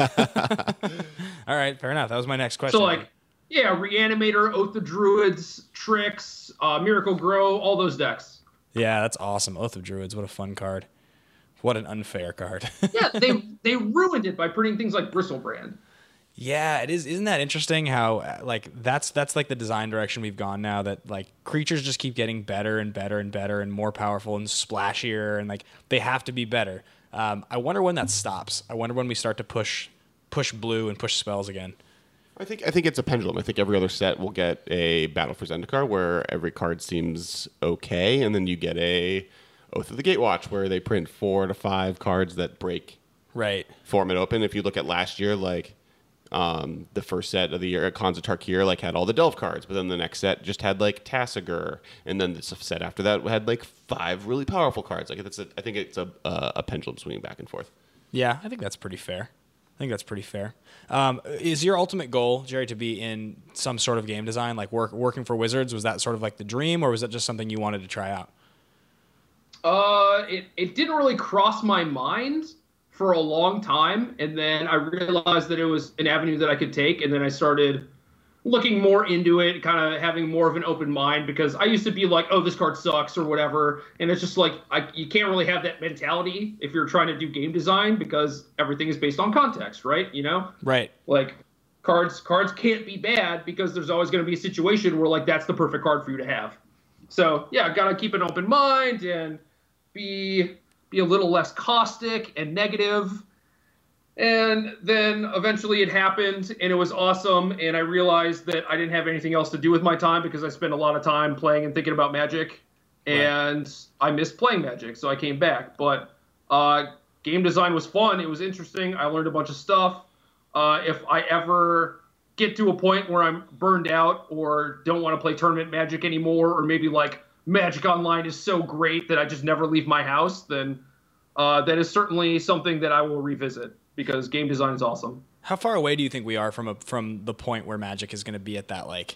C: All right, fair enough. That was my next question.
D: So, like, yeah, Reanimator, Oath of Druids, Tricks, uh, Miracle Grow, all those decks.
C: Yeah, that's awesome. Oath of Druids, what a fun card. What an unfair card.
D: Yeah, they they ruined it by printing things like Bristlebrand.
C: Yeah, it is. Isn't that interesting how like that's that's like the design direction we've gone now, that like creatures just keep getting better and better and better and more powerful and splashier, and like they have to be better. Um, I wonder when that stops. I wonder when we start to push push blue and push spells again.
B: I think I think it's a pendulum. I think every other set will get a Battle for Zendikar where every card seems okay, and then you get a Oath of the Gatewatch where they print four to five cards that break
C: Right.
B: format open. If you look at last year, like um, the first set of the year, Khans of Tarkir like had all the Delve cards, but then the next set just had like Tassiger, and then the set after that had like five really powerful cards. Like it's a, I think it's a uh, a pendulum swinging back and forth.
C: Yeah, I think that's pretty fair. I think that's pretty fair. Um, is your ultimate goal, Jerry, to be in some sort of game design, like work working for Wizards? Was that sort of like the dream, or was that just something you wanted to try out?
D: Uh, it, it didn't really cross my mind for a long time, and then I realized that it was an avenue that I could take, and then I started looking more into it, kind of having more of an open mind, because I used to be like, oh, this card sucks or whatever, and it's just like, I, you can't really have that mentality if you're trying to do game design, because everything is based on context, right? You know?
C: Right.
D: Like, cards cards can't be bad, because there's always going to be a situation where, like, that's the perfect card for you to have. So, yeah, got to keep an open mind and be be a little less caustic and negative. And then eventually it happened, and it was awesome, and I realized that I didn't have anything else to do with my time, because I spent a lot of time playing and thinking about Magic, and right. I missed playing Magic, so I came back. But uh, game design was fun. It was interesting. I learned a bunch of stuff. Uh, if I ever get to a point where I'm burned out or don't want to play tournament Magic anymore, or maybe like Magic Online is so great that I just never leave my house, then uh, that is certainly something that I will revisit, because game design is awesome.
C: How far away do you think we are from a, from the point where Magic is going to be at that, like,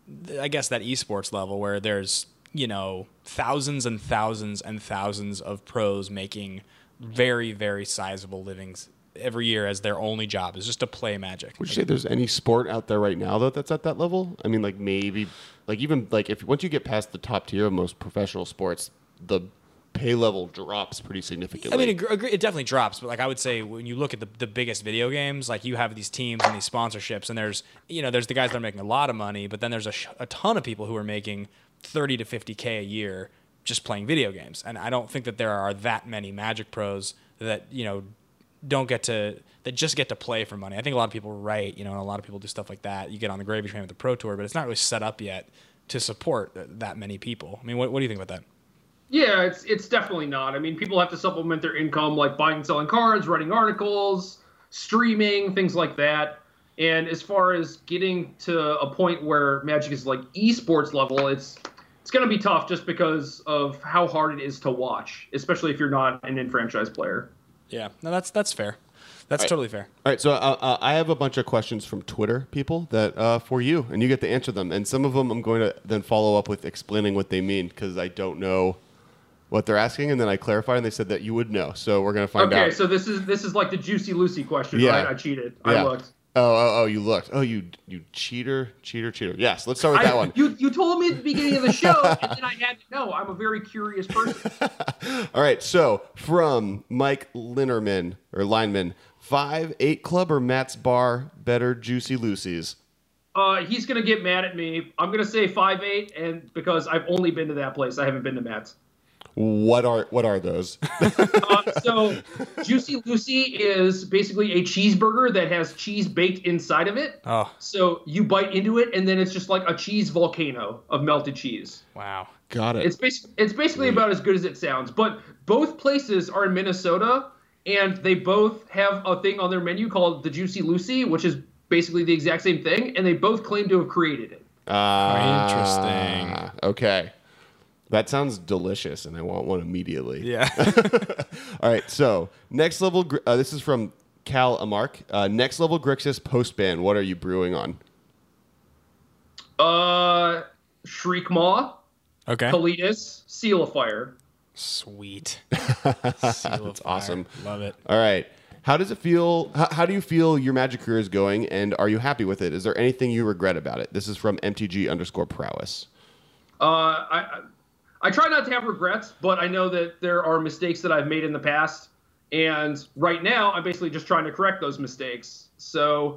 C: I guess that esports level where there's, you know, thousands and thousands and thousands of pros making very, very sizable livings every year as their only job is just to play Magic?
B: Would you say there's any sport out there right now, though, that's at that level? I mean, like maybe, like even like if once you get past the top tier of most professional sports, the pay level drops pretty significantly.
C: I mean, it, it definitely drops, but like I would say when you look at the, the biggest video games, like you have these teams and these sponsorships, and there's, you know, there's the guys that are making a lot of money, but then there's a, sh- a ton of people who are making thirty to fifty K a year just playing video games. And I don't think that there are that many Magic pros that, you know, don't get to, that just get to play for money. I think a lot of people write, you know, and a lot of people do stuff like that. You get on the gravy train with the Pro Tour, but it's not really set up yet to support that many people. I mean, what, what do you think about that?
D: Yeah, it's it's definitely not. I mean, people have to supplement their income, like buying and selling cards, writing articles, streaming, things like that. And as far as getting to a point where Magic is like esports level, it's it's going to be tough just because of how hard it is to watch, especially if you're not an in-franchise player.
C: Yeah, no, that's that's fair. That's
B: right.
C: totally fair.
B: All right, so uh, uh, I have a bunch of questions from Twitter people that uh, for you, and you get to answer them. And some of them I'm going to then follow up with explaining what they mean, because I don't know what they're asking, and then I clarified, and they said that you would know. So we're going to find
D: okay,
B: out.
D: Okay, so this is this is like the Juicy Lucy question,
B: yeah.
D: right? I cheated.
B: Yeah.
D: I looked.
B: Oh, oh, oh, you looked. Oh, you you cheater, cheater, cheater. Yes, let's start with
D: I,
B: that one.
D: You you told me at the beginning of the show, and then I had to know. I'm a very curious person.
B: All right, so from Mike Linerman, or Lineman, five, eight Club or Matt's Bar, better Juicy Lucy's?
D: Uh, he's going to get mad at me. I'm going to say five eight, and because I've only been to that place. I haven't been to Matt's.
B: What are what are those?
D: uh, so Juicy Lucy is basically a cheeseburger that has cheese baked inside of it.
C: Oh.
D: So you bite into it, and then it's just like a cheese volcano of melted cheese.
C: Wow.
B: Got it.
D: It's, basi- it's basically about as good as it sounds. But both places are in Minnesota, and they both have a thing on their menu called the Juicy Lucy, which is basically the exact same thing, and they both claim to have created it.
B: Uh,
C: Interesting.
B: Okay. That sounds delicious, and I want one immediately.
C: Yeah.
B: All right, so next level, uh, this is from Cal Amark. Uh, next level Grixis post ban. What are you brewing on?
D: Uh, Shriekmaw,
C: Okay.
D: Kalitas, Seal of Fire.
C: Sweet. That's
B: awesome.
C: Love it.
B: All right. How does it feel? How, how do you feel your Magic career is going, and are you happy with it? Is there anything you regret about it? This is from M T G underscore prowess.
D: Uh, I I try not to have regrets, but I know that there are mistakes that I've made in the past, and right now I'm basically just trying to correct those mistakes. So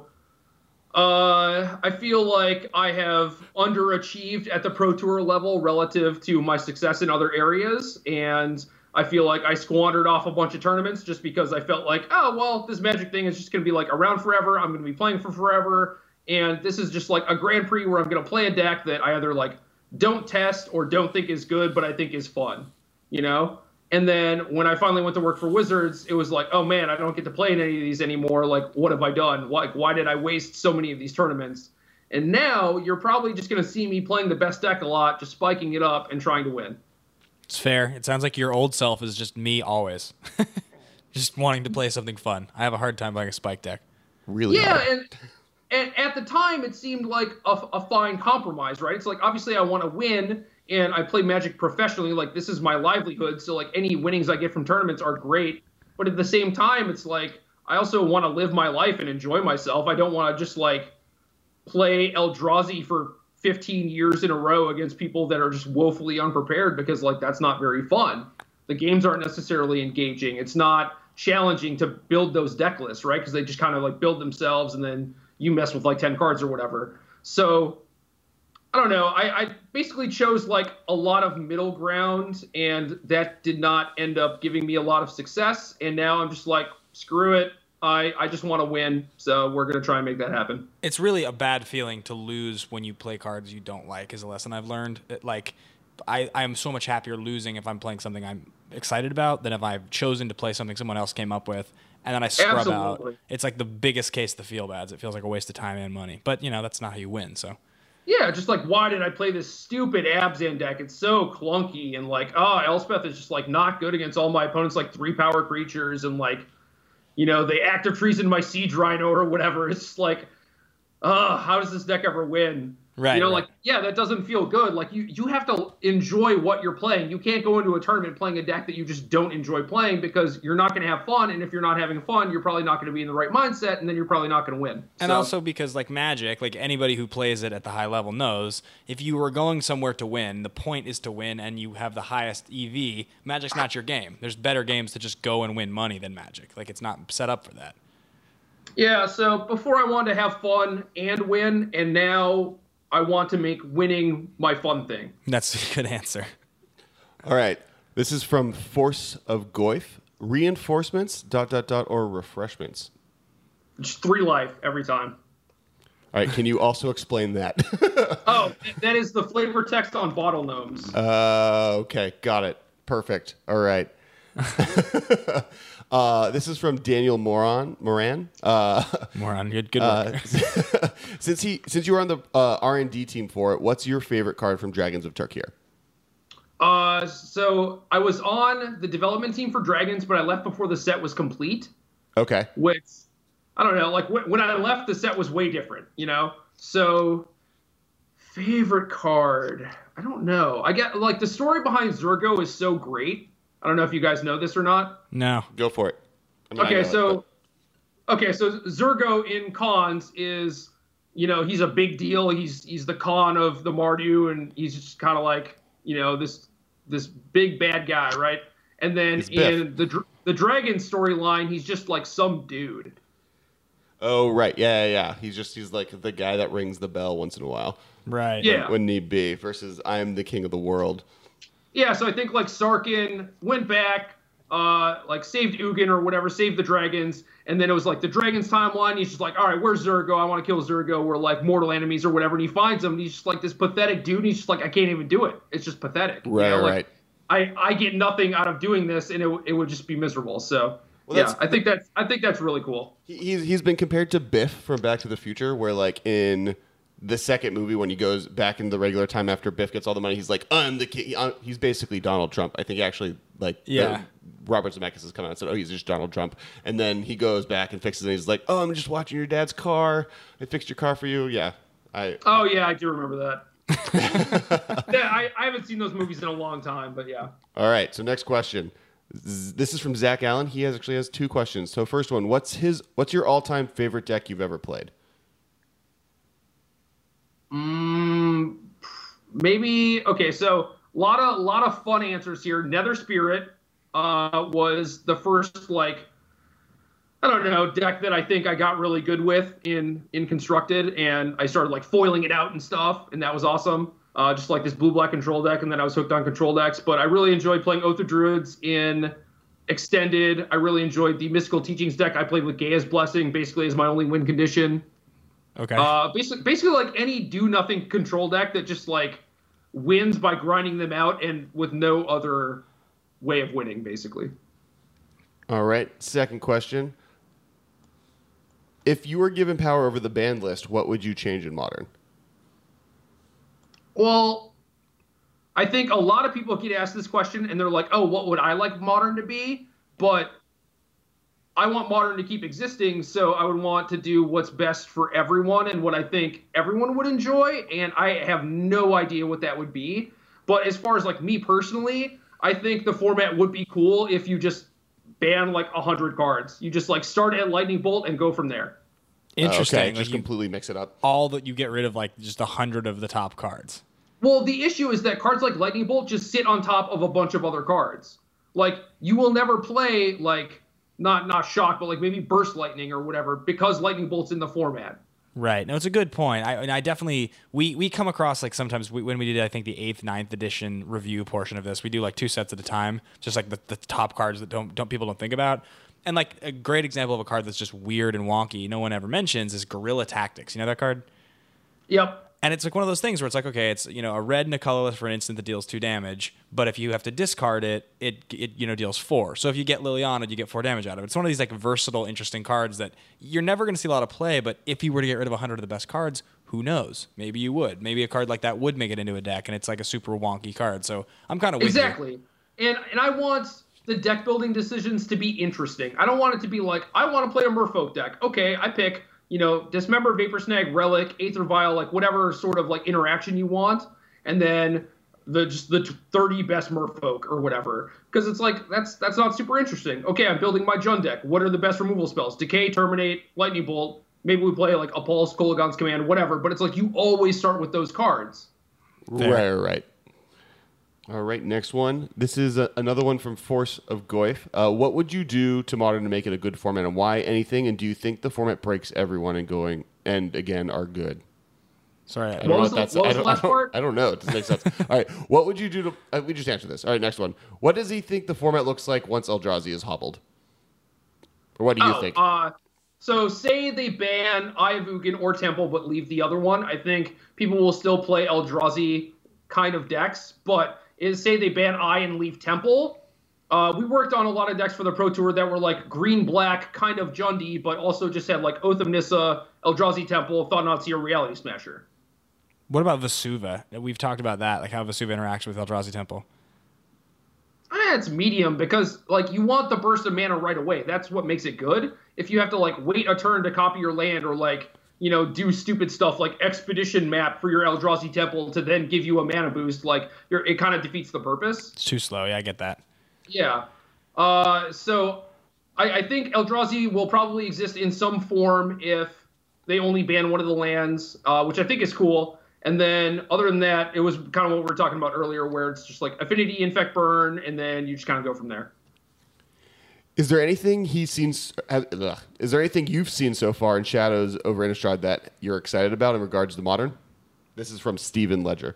D: uh, I feel like I have underachieved at the Pro Tour level relative to my success in other areas, and I feel like I squandered off a bunch of tournaments just because I felt like, oh, well, this Magic thing is just going to be like around forever. I'm going to be playing for forever. And this is just like a Grand Prix where I'm going to play a deck that I either like don't test or don't think is good, but I think is fun, you know? And then when I finally went to work for Wizards, it was like, oh man, I don't get to play in any of these anymore. Like, what have I done? Like, why did I waste so many of these tournaments? And now you're probably just going to see me playing the best deck a lot, just spiking it up and trying to win.
C: It's fair. It sounds like your old self is just me always. Just wanting to play something fun. I have a hard time playing a spike deck.
B: Really
D: Yeah,
B: hard.
D: and, and at the time, it seemed like a, a fine compromise, right? It's like, obviously, I want to win, and I play Magic professionally. Like, this is my livelihood, so, like, any winnings I get from tournaments are great. But at the same time, it's like, I also want to live my life and enjoy myself. I don't want to just, like, play Eldrazi for fifteen years in a row against people that are just woefully unprepared because, like, that's not very fun. The games aren't necessarily engaging. It's not challenging to build those deck lists, right? Because they just kind of, like, build themselves, and then you mess with, like, ten cards or whatever. So, I don't know. I, I basically chose, like, a lot of middle ground, and that did not end up giving me a lot of success. And now I'm just like, screw it. I, I just want to win, so we're going to try and make that happen.
C: It's really a bad feeling to lose when you play cards you don't like, is a lesson I've learned. It, like, I, I am so much happier losing if I'm playing something I'm excited about than if I've chosen to play something someone else came up with, and then I scrub
D: Absolutely.
C: out. It's like the biggest case of the feel-bads. It feels like a waste of time and money. But, you know, that's not how you win, so...
D: Yeah, just like, why did I play this stupid Abzan deck? It's so clunky, and like, oh, Elspeth is just like not good against all my opponents, like three power creatures, and like, you know, they active treason my Siege Rhino or whatever. It's just like, oh, how does this deck ever win?
C: Right.
D: You know,
C: right.
D: like, yeah, that doesn't feel good. Like, you, you have to enjoy what you're playing. You can't go into a tournament playing a deck that you just don't enjoy playing because you're not going to have fun. And if you're not having fun, you're probably not going to be in the right mindset, and then you're probably not going to win.
C: And
D: So-
C: also because, like, Magic, like anybody who plays it at the high level knows, if you were going somewhere to win, the point is to win, and you have the highest E V, Magic's not your game. There's better games to just go and win money than Magic. Like, it's not set up for that.
D: Yeah, so before I wanted to have fun and win, and now I want to make winning my fun thing.
C: That's a good answer.
B: All right. This is from Force of Goyf. Reinforcements, dot, dot, dot, or refreshments.
D: Just three life every time.
B: All right. Can you also explain that?
D: Oh, that is the flavor text on bottle gnomes.
B: uh, okay. Got it. Perfect. All right. uh, this is from Daniel Moran. Moran. Uh,
C: Moron, good, good work.
B: uh, since he, since you were on the uh, R and D team for it, what's your favorite card from Dragons of Tarkir?
D: Uh, so I was on the development team for Dragons, but I left before the set was complete.
B: Okay.
D: Which, I don't know, like wh- when I left, the set was way different, you know? So, favorite card, I don't know. I get, like, the story behind Zurgo is so great. I don't know if you guys know this or not.
C: No.
B: Go for it. I mean, I
D: Okay,
B: know it,
D: so, okay, so Zurgo in cons is, you know, he's a big deal. He's he's the Khan of the Mardu, and he's just kind of like, you know, this this big bad guy, right? And then
B: He's Biff.
D: in the dr- the Dragon storyline, he's just like some dude.
B: Oh, right. Yeah, yeah, yeah. He's just, he's like the guy that rings the bell once in a while.
C: Right.
D: Yeah.
B: When need be, versus I am the king of the world.
D: Yeah, so I think like Sarkin went back, uh, like saved Ugin or whatever, saved the dragons, and then it was like the dragons timeline. He's just like, all right, where's Zurgo? I want to kill Zurgo. We're like mortal enemies or whatever, and he finds him. And he's just like this pathetic dude. And he's just like, I can't even do it. It's just pathetic. you
B: Right,
D: know? Like,
B: right.
D: I, I get nothing out of doing this, and it, it would just be miserable. So
B: Well,
D: yeah,
B: that's-
D: I think that's I think that's really cool.
B: He- He's he's been compared to Biff from Back to the Future, where like in the second movie when he goes back in the regular time after Biff gets all the money, he's like, I'm the king. I'm, he's basically Donald Trump. I think actually, like,
C: Yeah.
B: uh, Robert Zemeckis has come out and said, oh, he's just Donald Trump. And then he goes back and fixes it. And he's like, oh, I'm just watching your dad's car. I fixed your car for you. Yeah. I.
D: Oh, yeah, I do remember that. yeah, I, I haven't seen those movies in a long time, but yeah.
B: All right. So next question. Z- This is from Zach Allen. He has actually has two questions. So first one, what's his? What's your all-time favorite deck you've ever played?
D: Mm, maybe okay. So a lot of lot of fun answers here. Nether Spirit uh, was the first like I don't know deck that I think I got really good with in in Constructed, and I started like foiling it out and stuff, and that was awesome. Uh, just like this blue black control deck, and then I was hooked on control decks. But I really enjoyed playing Oath of Druids in Extended. I really enjoyed the Mystical Teachings deck. I played with Gaia's Blessing basically as my only win condition.
C: Okay.
D: Uh, basically, basically like any do nothing control deck that just like wins by grinding them out and with no other way of winning, basically.
B: All right. Second question. If you were given power over the banned list, what would you change in Modern?
D: Well, I think a lot of people get asked this question and they're like, "Oh, what would I like Modern to be?" But I want Modern to keep existing, so I would want to do what's best for everyone and what I think everyone would enjoy, and I have no idea what that would be. But as far as like me personally, I think the format would be cool if you just ban like one hundred cards. You just like start at Lightning Bolt and go from there.
C: Interesting.
B: Uh, okay,
C: Like
B: just
C: you-
B: completely mix it up.
C: all that you get rid of like just a hundred of the top cards.
D: Well, the issue is that cards like Lightning Bolt just sit on top of a bunch of other cards. Like, you will never play like Not not Shock, but like maybe Burst Lightning or whatever, because Lightning Bolt's in the format.
C: Right. No, it's a good point. I, and I definitely we we come across like sometimes we, when we did I think the eighth, ninth edition review portion of this, we do like two sets at a time, just like the, the top cards that don't don't people don't think about. And like a great example of a card that's just weird and wonky, no one ever mentions, is Guerrilla Tactics. You know that card?
D: Yep.
C: And it's like one of those things where it's like, okay, it's, you know, a red and a colorless for an instant that deals two damage, but if you have to discard it, it, it you know, deals four. So if you get Liliana, you get four damage out of it. It's one of these like versatile, interesting cards that you're never going to see a lot of play, but if you were to get rid of one hundred of the best cards, who knows? Maybe you would. Maybe a card like that would make it into a deck, and it's like a super wonky card. So I'm kind of with you.
D: Exactly. And and I want the deck building decisions to be interesting. I don't want it to be like, I want to play a Merfolk deck. Okay, I pick, you know, Dismember, Vapor Snag, Relic, Aether Vial, like whatever sort of like interaction you want, and then the just the thirty best Merfolk or whatever. Because it's like, that's that's not super interesting. Okay, I'm building my Jund deck. What are the best removal spells? Decay, Terminate, Lightning Bolt. Maybe we play like Appulse, Kolagon's Command, whatever. But it's like you always start with those cards.
B: Right, right. All right, next one. This is a, another one from Force of Goyf. Uh, what would you do to Modern to make it a good format, and why? Anything? And do you think the format breaks everyone and going and again are good?
C: Sorry.
B: I don't
D: What
B: know
D: was
B: if
D: the-
B: that's.
D: what was
B: I
D: the
B: don't,
D: last
B: I don't,
D: part?
B: I don't know. It doesn't make sense. All right, what would you do to? Uh, we just answered this. All right, next one. What does he think the format looks like once Eldrazi is hobbled? Or what do you
D: Oh,
B: think?
D: Uh, so say they ban Ayavugan or Temple, but leave the other one. I think people will still play Eldrazi kind of decks, but is say they ban Eye and leave Temple. Uh, we worked on a lot of decks for the Pro Tour that were like green-black, kind of Jundy, but also just had like Oath of Nissa, Eldrazi Temple, Thought-Knot or Reality Smasher.
C: What about Vesuva? We've talked about that, like how Vesuva interacts with Eldrazi Temple.
D: Eh, it's medium because like you want the burst of mana right away. That's what makes it good. If you have to like wait a turn to copy your land or like, you know, do stupid stuff like Expedition Map for your Eldrazi Temple to then give you a mana boost, like you're, it kind of defeats the purpose.
C: It's too slow. Yeah, I get that.
D: Yeah. Uh, so I, I think Eldrazi will probably exist in some form if they only ban one of the lands, uh, which I think is cool. And then other than that, it was kind of what we were talking about earlier, where it's just like Affinity, Infect, Burn, and then you just kind of go from there.
B: Is there anything he's seen? Has, ugh, is there anything you've seen so far in Shadows over Innistrad that you're excited about in regards to Modern? This is from Steven Ledger.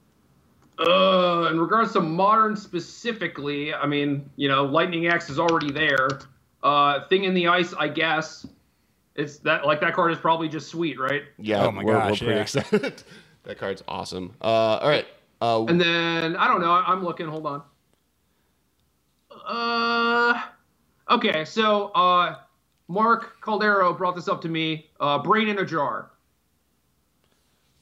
D: Uh, in regards to Modern specifically, I mean, you know, Lightning Axe is already there. Uh, Thing in the Ice, I guess. It's that like that card is probably just sweet, right?
B: Yeah,
C: Oh my
B: we're,
C: gosh,
B: we're pretty
C: yeah.
B: excited. That card's awesome. Uh, all right. Uh,
D: And then I don't know. I'm looking. Hold on. Uh, okay. So uh, Mark Caldero brought this up to me. Uh, Brain in a Jar.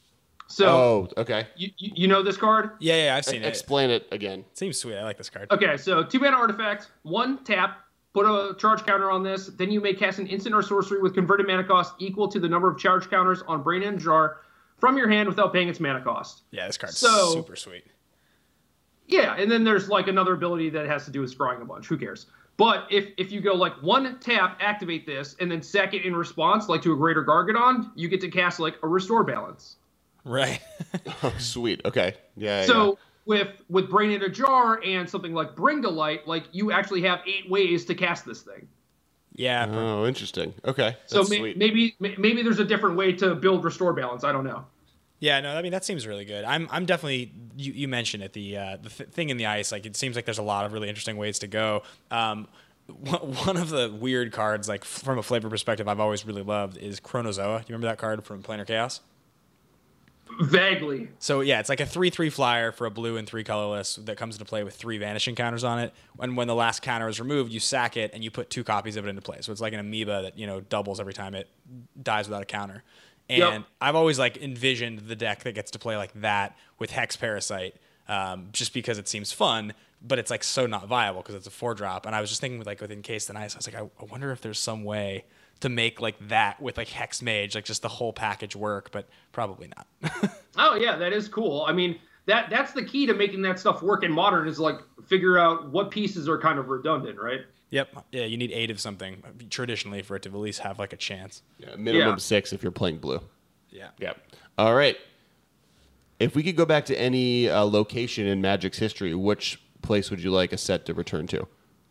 D: So,
B: Oh, okay.
D: you, you you know this card?
C: Yeah, yeah, I've seen it.
B: Explain it again.
C: Seems sweet. I like this card.
D: Okay, so two mana artifact, one tap, put a charge counter on this. Then you may cast an instant or sorcery with converted mana cost equal to the number of charge counters on Brain and Jar from your hand without paying its mana cost.
C: Yeah, this card's
D: So-
C: super sweet.
D: Yeah, and then there's like another ability that has to do with scrying a bunch. Who cares? But if if you go like one tap, activate this, and then second in response, like to a Greater Gargadon, you get to cast like a Restore Balance.
C: Right.
B: Oh, sweet. Okay. Yeah.
D: So
B: yeah.
D: with with Brain in a Jar and something like Bring to Light, like you actually have eight ways to cast this thing.
C: Yeah.
B: Oh, interesting. Okay.
D: So
B: That's
D: may,
B: sweet.
D: maybe maybe there's a different way to build Restore Balance. I don't know.
C: Yeah, no, I mean that seems really good. I'm, I'm definitely. You, you mentioned it, the uh, the th- thing in the ice. Like it seems like there's a lot of really interesting ways to go. Um, one of the weird cards, like from a flavor perspective, I've always really loved is Chronozoa. Do you remember that card from Planar Chaos?
D: Vaguely.
C: So yeah, it's like a three three flyer for a blue and three colorless that comes into play with three vanishing counters on it. And when the last counter is removed, you sack it and you put two copies of it into play. So it's like an amoeba that, you know, doubles every time it dies without a counter. And
D: Yep.
C: I've always like envisioned the deck that gets to play like that with Hex Parasite, um, just because it seems fun, but it's like so not viable because it's a four drop. And I was just thinking with like with Encased in Ice, I was like, I, I wonder if there's some way to make like that with like Hex Mage, like just the whole package work, but probably not.
D: Oh yeah, that is cool. I mean, that that's the key to making that stuff work in Modern is like figure out what pieces are kind of redundant, right?
C: Yep. Yeah, you need eight of something traditionally for it to at least have like a chance.
B: Yeah, minimum
D: Yeah.
B: six if you're playing blue.
C: Yeah.
B: Yep. All right. If we could go back to any uh, location in Magic's history, which place would you like a set to return to?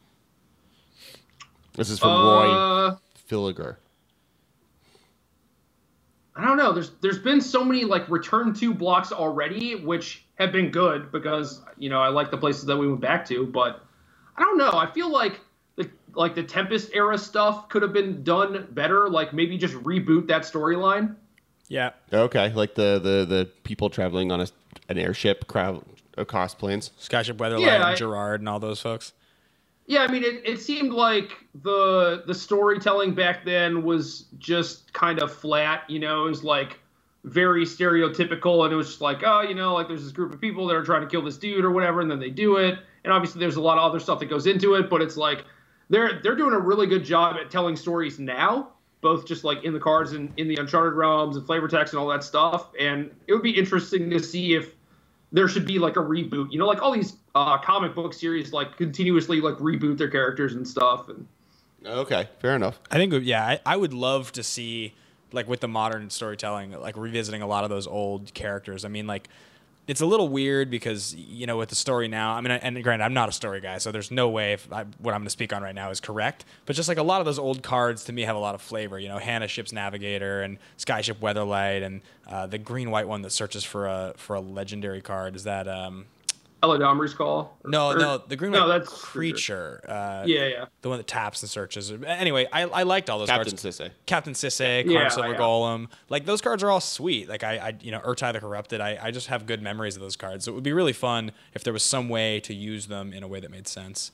B: This is from Roy
D: Uh,
B: Filliger.
D: I don't know. There's there's been so many like return to blocks already, which have been good because you know I like the places that we went back to, but I don't know. I feel like the like the Tempest era stuff could have been done better. Like maybe just reboot that storyline.
C: Yeah.
B: Okay, like the, the, the people traveling on a, an airship crowd across plains.
C: Skyship Weatherlight
D: Yeah, I-
C: and Gerard and all those folks.
D: Yeah, I mean, it, it seemed like the the storytelling back then was just kind of flat. You know, it was like very stereotypical, and it was just like, oh, you know, like there's this group of people that are trying to kill this dude or whatever, and then they do it. And obviously, there's a lot of other stuff that goes into it, but it's like they're they're doing a really good job at telling stories now, both just like in the cards and in the Uncharted realms and flavor text and all that stuff. And it would be interesting to see if there should be like a reboot, you know, like all these uh, comic book series like continuously like reboot their characters and stuff. And
B: Okay, fair enough.
C: I think, yeah, I, I would love to see, like, with the modern storytelling, like, revisiting a lot of those old characters. I mean, like, it's a little weird because, you know, with the story now, I mean, and granted, I'm not a story guy, so there's no way if I, what I'm going to speak on right now is correct. But just like a lot of those old cards to me have a lot of flavor. You know, Hannah Ship's Navigator and Skyship Weatherlight and uh, the green white one that searches for a for a legendary card. Is that um
D: Eladamri's Call?
C: no
D: Or-
C: no the green
D: no,
C: white
D: that's
C: creature. Uh,
D: Yeah, yeah.
C: The one that taps and searches. Anyway, I, I liked all those
B: Captain
C: cards.
B: Sisse.
C: Captain Sisse, Karn
D: Yeah,
C: Silver
D: yeah.
C: Golem. Like, those cards are all sweet. Like, I, I you know, Urtai the Corrupted, I, I just have good memories of those cards. So it would be really fun if there was some way to use them in a way that made sense.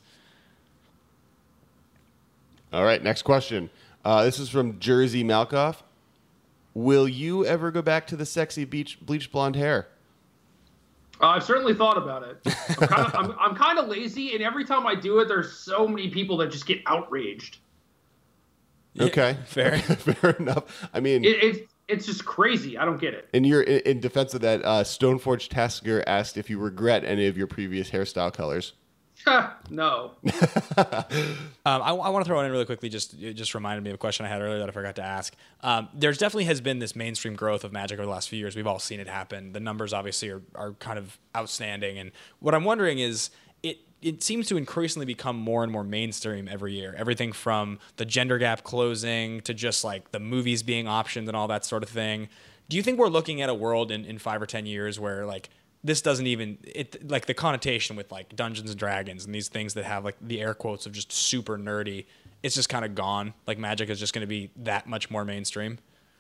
B: All right, next question. Uh, this is from Jersey Malkoff. Will you ever go back to the sexy beach, bleached blonde hair?
D: Uh, I've certainly thought about it. I'm kind of I'm, I'm kind of lazy, and every time I do it, there's so many people that just get outraged.
B: Okay,
C: Fair.
B: fair enough. I mean,
D: It, it's it's just crazy. I don't get it.
B: in your in, in defense of that, uh, Stoneforge Tasker asked if you regret any of your previous hairstyle colors.
D: No.
C: Um, I, I want to throw in really quickly. Just it just reminded me of a question I had earlier that I forgot to ask. Um, there's definitely has been this mainstream growth of Magic over the last few years. We've all seen it happen. The numbers obviously are, are kind of outstanding. And what I'm wondering is, it it seems to increasingly become more and more mainstream every year. Everything from the gender gap closing to just like the movies being optioned and all that sort of thing. Do you think we're looking at a world in, in five or ten years where like this doesn't even it like the connotation with like Dungeons and Dragons and these things that have like the air quotes of just super nerdy, it's just kind of gone? Like Magic is just going to be that much more mainstream.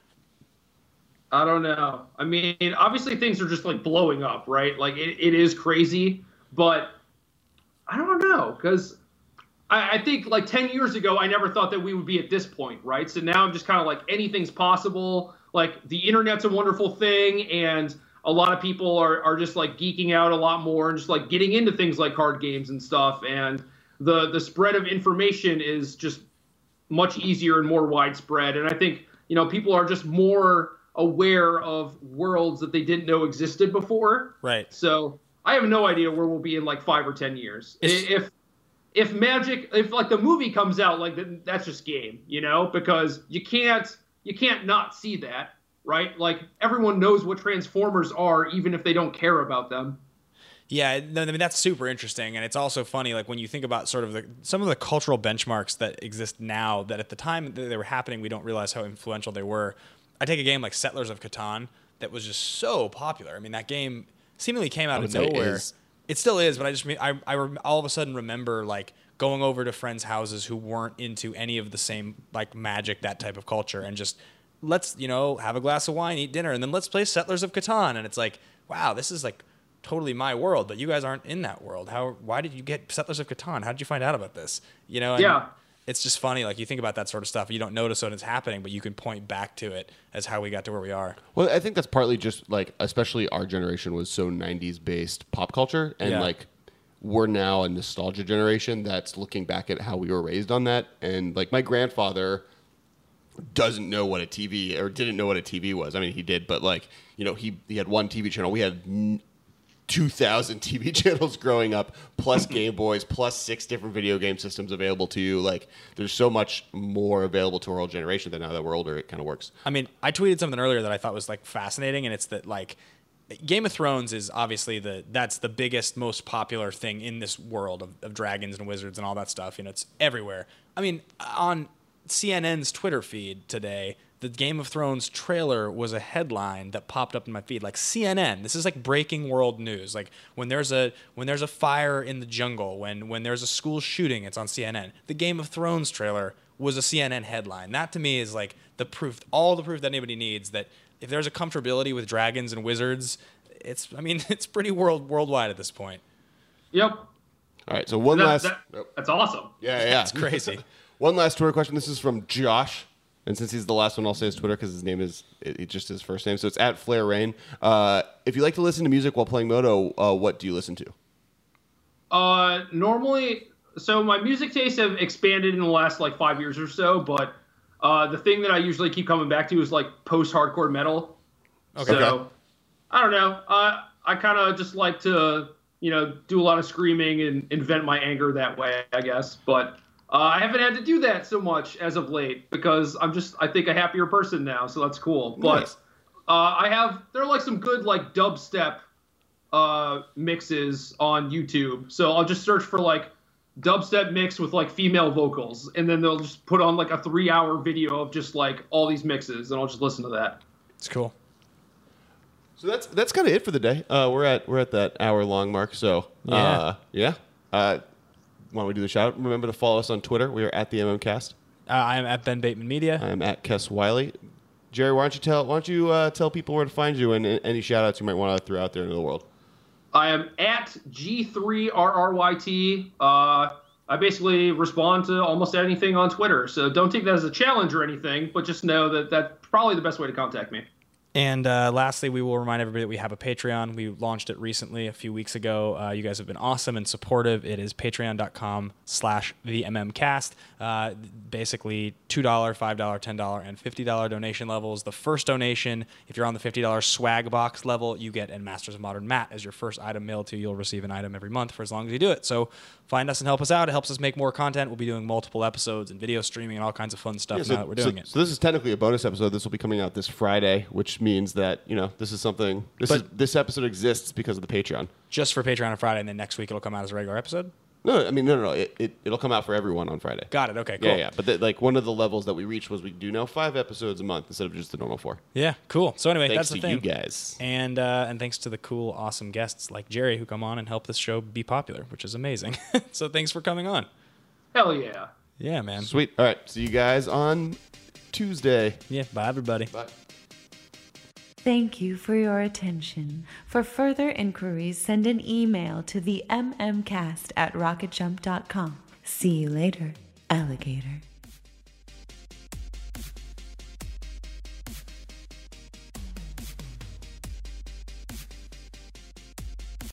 D: I don't know. I mean, obviously things are just like blowing up, right? Like it, it is crazy, but I don't know because I, I think like ten years ago, I never thought that we would be at this point, right? So now I'm just kind of like anything's possible. Like the internet's a wonderful thing, and a lot of people are, are just like geeking out a lot more and just like getting into things like card games and stuff. And the, the spread of information is just much easier and more widespread. And I think, you know, people are just more aware of worlds that they didn't know existed before.
C: Right.
D: So I have no idea where we'll be in like five or ten years.
C: It's,
D: if if Magic, if like the movie comes out, like that's just game, you know, because you can't you can't not see that, right? Like everyone knows what Transformers are, even if they don't care about them.
C: Yeah, no, I mean that's super interesting, and it's also funny. Like when you think about sort of the, some of the cultural benchmarks that exist now, that at the time that they were happening, we don't realize how influential they were. I take a game like Settlers of Catan that was just so popular. I mean, that game seemingly came out of nowhere. It, it still is, but I just I I all of a sudden remember like going over to friends' houses who weren't into any of the same like Magic, that type of culture, and just let's you know have a glass of wine, eat dinner, and then let's play Settlers of Catan, and it's like wow, this is like totally my world, but you guys aren't in that world. How? Why did you get Settlers of Catan? How did you find out about this? You know? And
D: yeah.
C: It's just funny. Like you think about that sort of stuff, you don't notice when it's happening, but you can point back to it as how we got to where we are.
B: Well, I think that's partly just like, especially our generation was so nineties based pop culture, and
C: Yeah.
B: like we're now a nostalgia generation that's looking back at how we were raised on that. And like my grandfather doesn't know what a T V or didn't know what a T V was. I mean, he did, but like, you know, he, he had one T V channel. We had n- two thousand T V channels growing up, plus Game Boys, plus six different video game systems available to you. Like, there's so much more available to our whole generation that now that we're older, it kind of works.
C: I mean, I tweeted something earlier that I thought was like fascinating, and it's that like Game of Thrones is obviously the that's the biggest, most popular thing in this world of, of dragons and wizards and all that stuff. You know, it's everywhere. I mean, on C N N's Twitter feed today, the Game of Thrones trailer was a headline that popped up in my feed, like C N N. This is like breaking world news. Like when there's a when there's a fire in the jungle, when when there's a school shooting, it's on C N N. The Game of Thrones trailer was a C N N headline. That to me is like the proof, all the proof that anybody needs that if there's a comfortability with dragons and wizards, it's I mean it's pretty world worldwide at this point.
D: Yep.
B: All right, so one
D: That-
B: last.
D: that- that's awesome.
B: Yeah, yeah,
C: It's crazy.
B: One last Twitter question. This is from Josh. And since he's the last one, I'll say his Twitter because his name is it, it's just his first name. So it's at Flare Rain. Uh, if you like to listen to music while playing Moto, uh, what do you listen to?
D: Uh, normally, so my music tastes have expanded in the last like five years or so, but uh, the thing that I usually keep coming back to is like post-hardcore metal.
C: Okay.
D: So
B: Okay.
D: I don't know. Uh, I kind of just like to, you know, do a lot of screaming and, and vent my anger that way, I guess. But uh, I haven't had to do that so much as of late because I'm just, I think, a happier person now. So that's cool. But
B: Nice.
D: uh, I have, there are like some good like dubstep uh, mixes on YouTube. So I'll just search for like dubstep mix with like female vocals. And then they'll just put on like a three hour video of just like all these mixes. And I'll just listen to that.
C: It's cool.
B: So that's that's kind of it for the day. Uh, we're at we're at that hour long mark. So uh, yeah. Uh, why don't we do the shout out? Remember to follow us on Twitter. We are at the MMCast.
C: Uh, I'm at Ben Bateman Media.
B: I'm at Kess Wiley. Jerry, why don't you tell why don't you uh, tell people where to find you and, and any shout outs you might want to throw out there into the world?
D: I am at G three R R Y T. Uh, I basically respond to almost anything on Twitter. So don't take that as a challenge or anything, but just know that that's probably the best way to contact me.
C: And uh, lastly, we will remind everybody that we have a Patreon. We launched it recently, a few weeks ago. Uh, you guys have been awesome and supportive. It is patreon.com slash VMMcast. Uh, basically, two dollars, five dollars, ten dollars, and fifty dollars donation levels. The first donation, if you're on the fifty dollars swag box level, you get a Masters of Modern mat as your first item mailed to you. You'll receive an item every month for as long as you do it. So find us and help us out. It helps us make more content. We'll be doing multiple episodes and video streaming and all kinds of fun stuff
B: Yeah, so,
C: now that we're doing
B: so,
C: it.
B: so this is technically a bonus episode. This will be coming out this Friday, which means that you know this is something. This
C: But-
B: is this episode exists because of the Patreon.
C: Just for Patreon on Friday, and then next week it'll come out as a regular episode?
B: No, I mean no, no, no. It, it it'll come out for everyone on Friday.
C: Got it. Okay, cool.
B: Yeah, yeah. But the, like one of the levels that we reached was we do now five episodes a month instead of just the normal four.
C: Yeah, cool. So anyway,
B: Thanks
C: that's the
B: to
C: thing.
B: you guys.
C: And uh, and thanks to the cool, awesome guests like Jerry who come on and help this show be popular, which is amazing. So thanks for coming on.
D: Hell yeah.
C: Yeah, man.
B: Sweet. All right. See you guys on Tuesday.
C: Yeah, bye everybody.
B: Bye.
A: Thank you for your attention. For further inquiries, send an email to the mmcast at rocketjump dot com. See you later, alligator.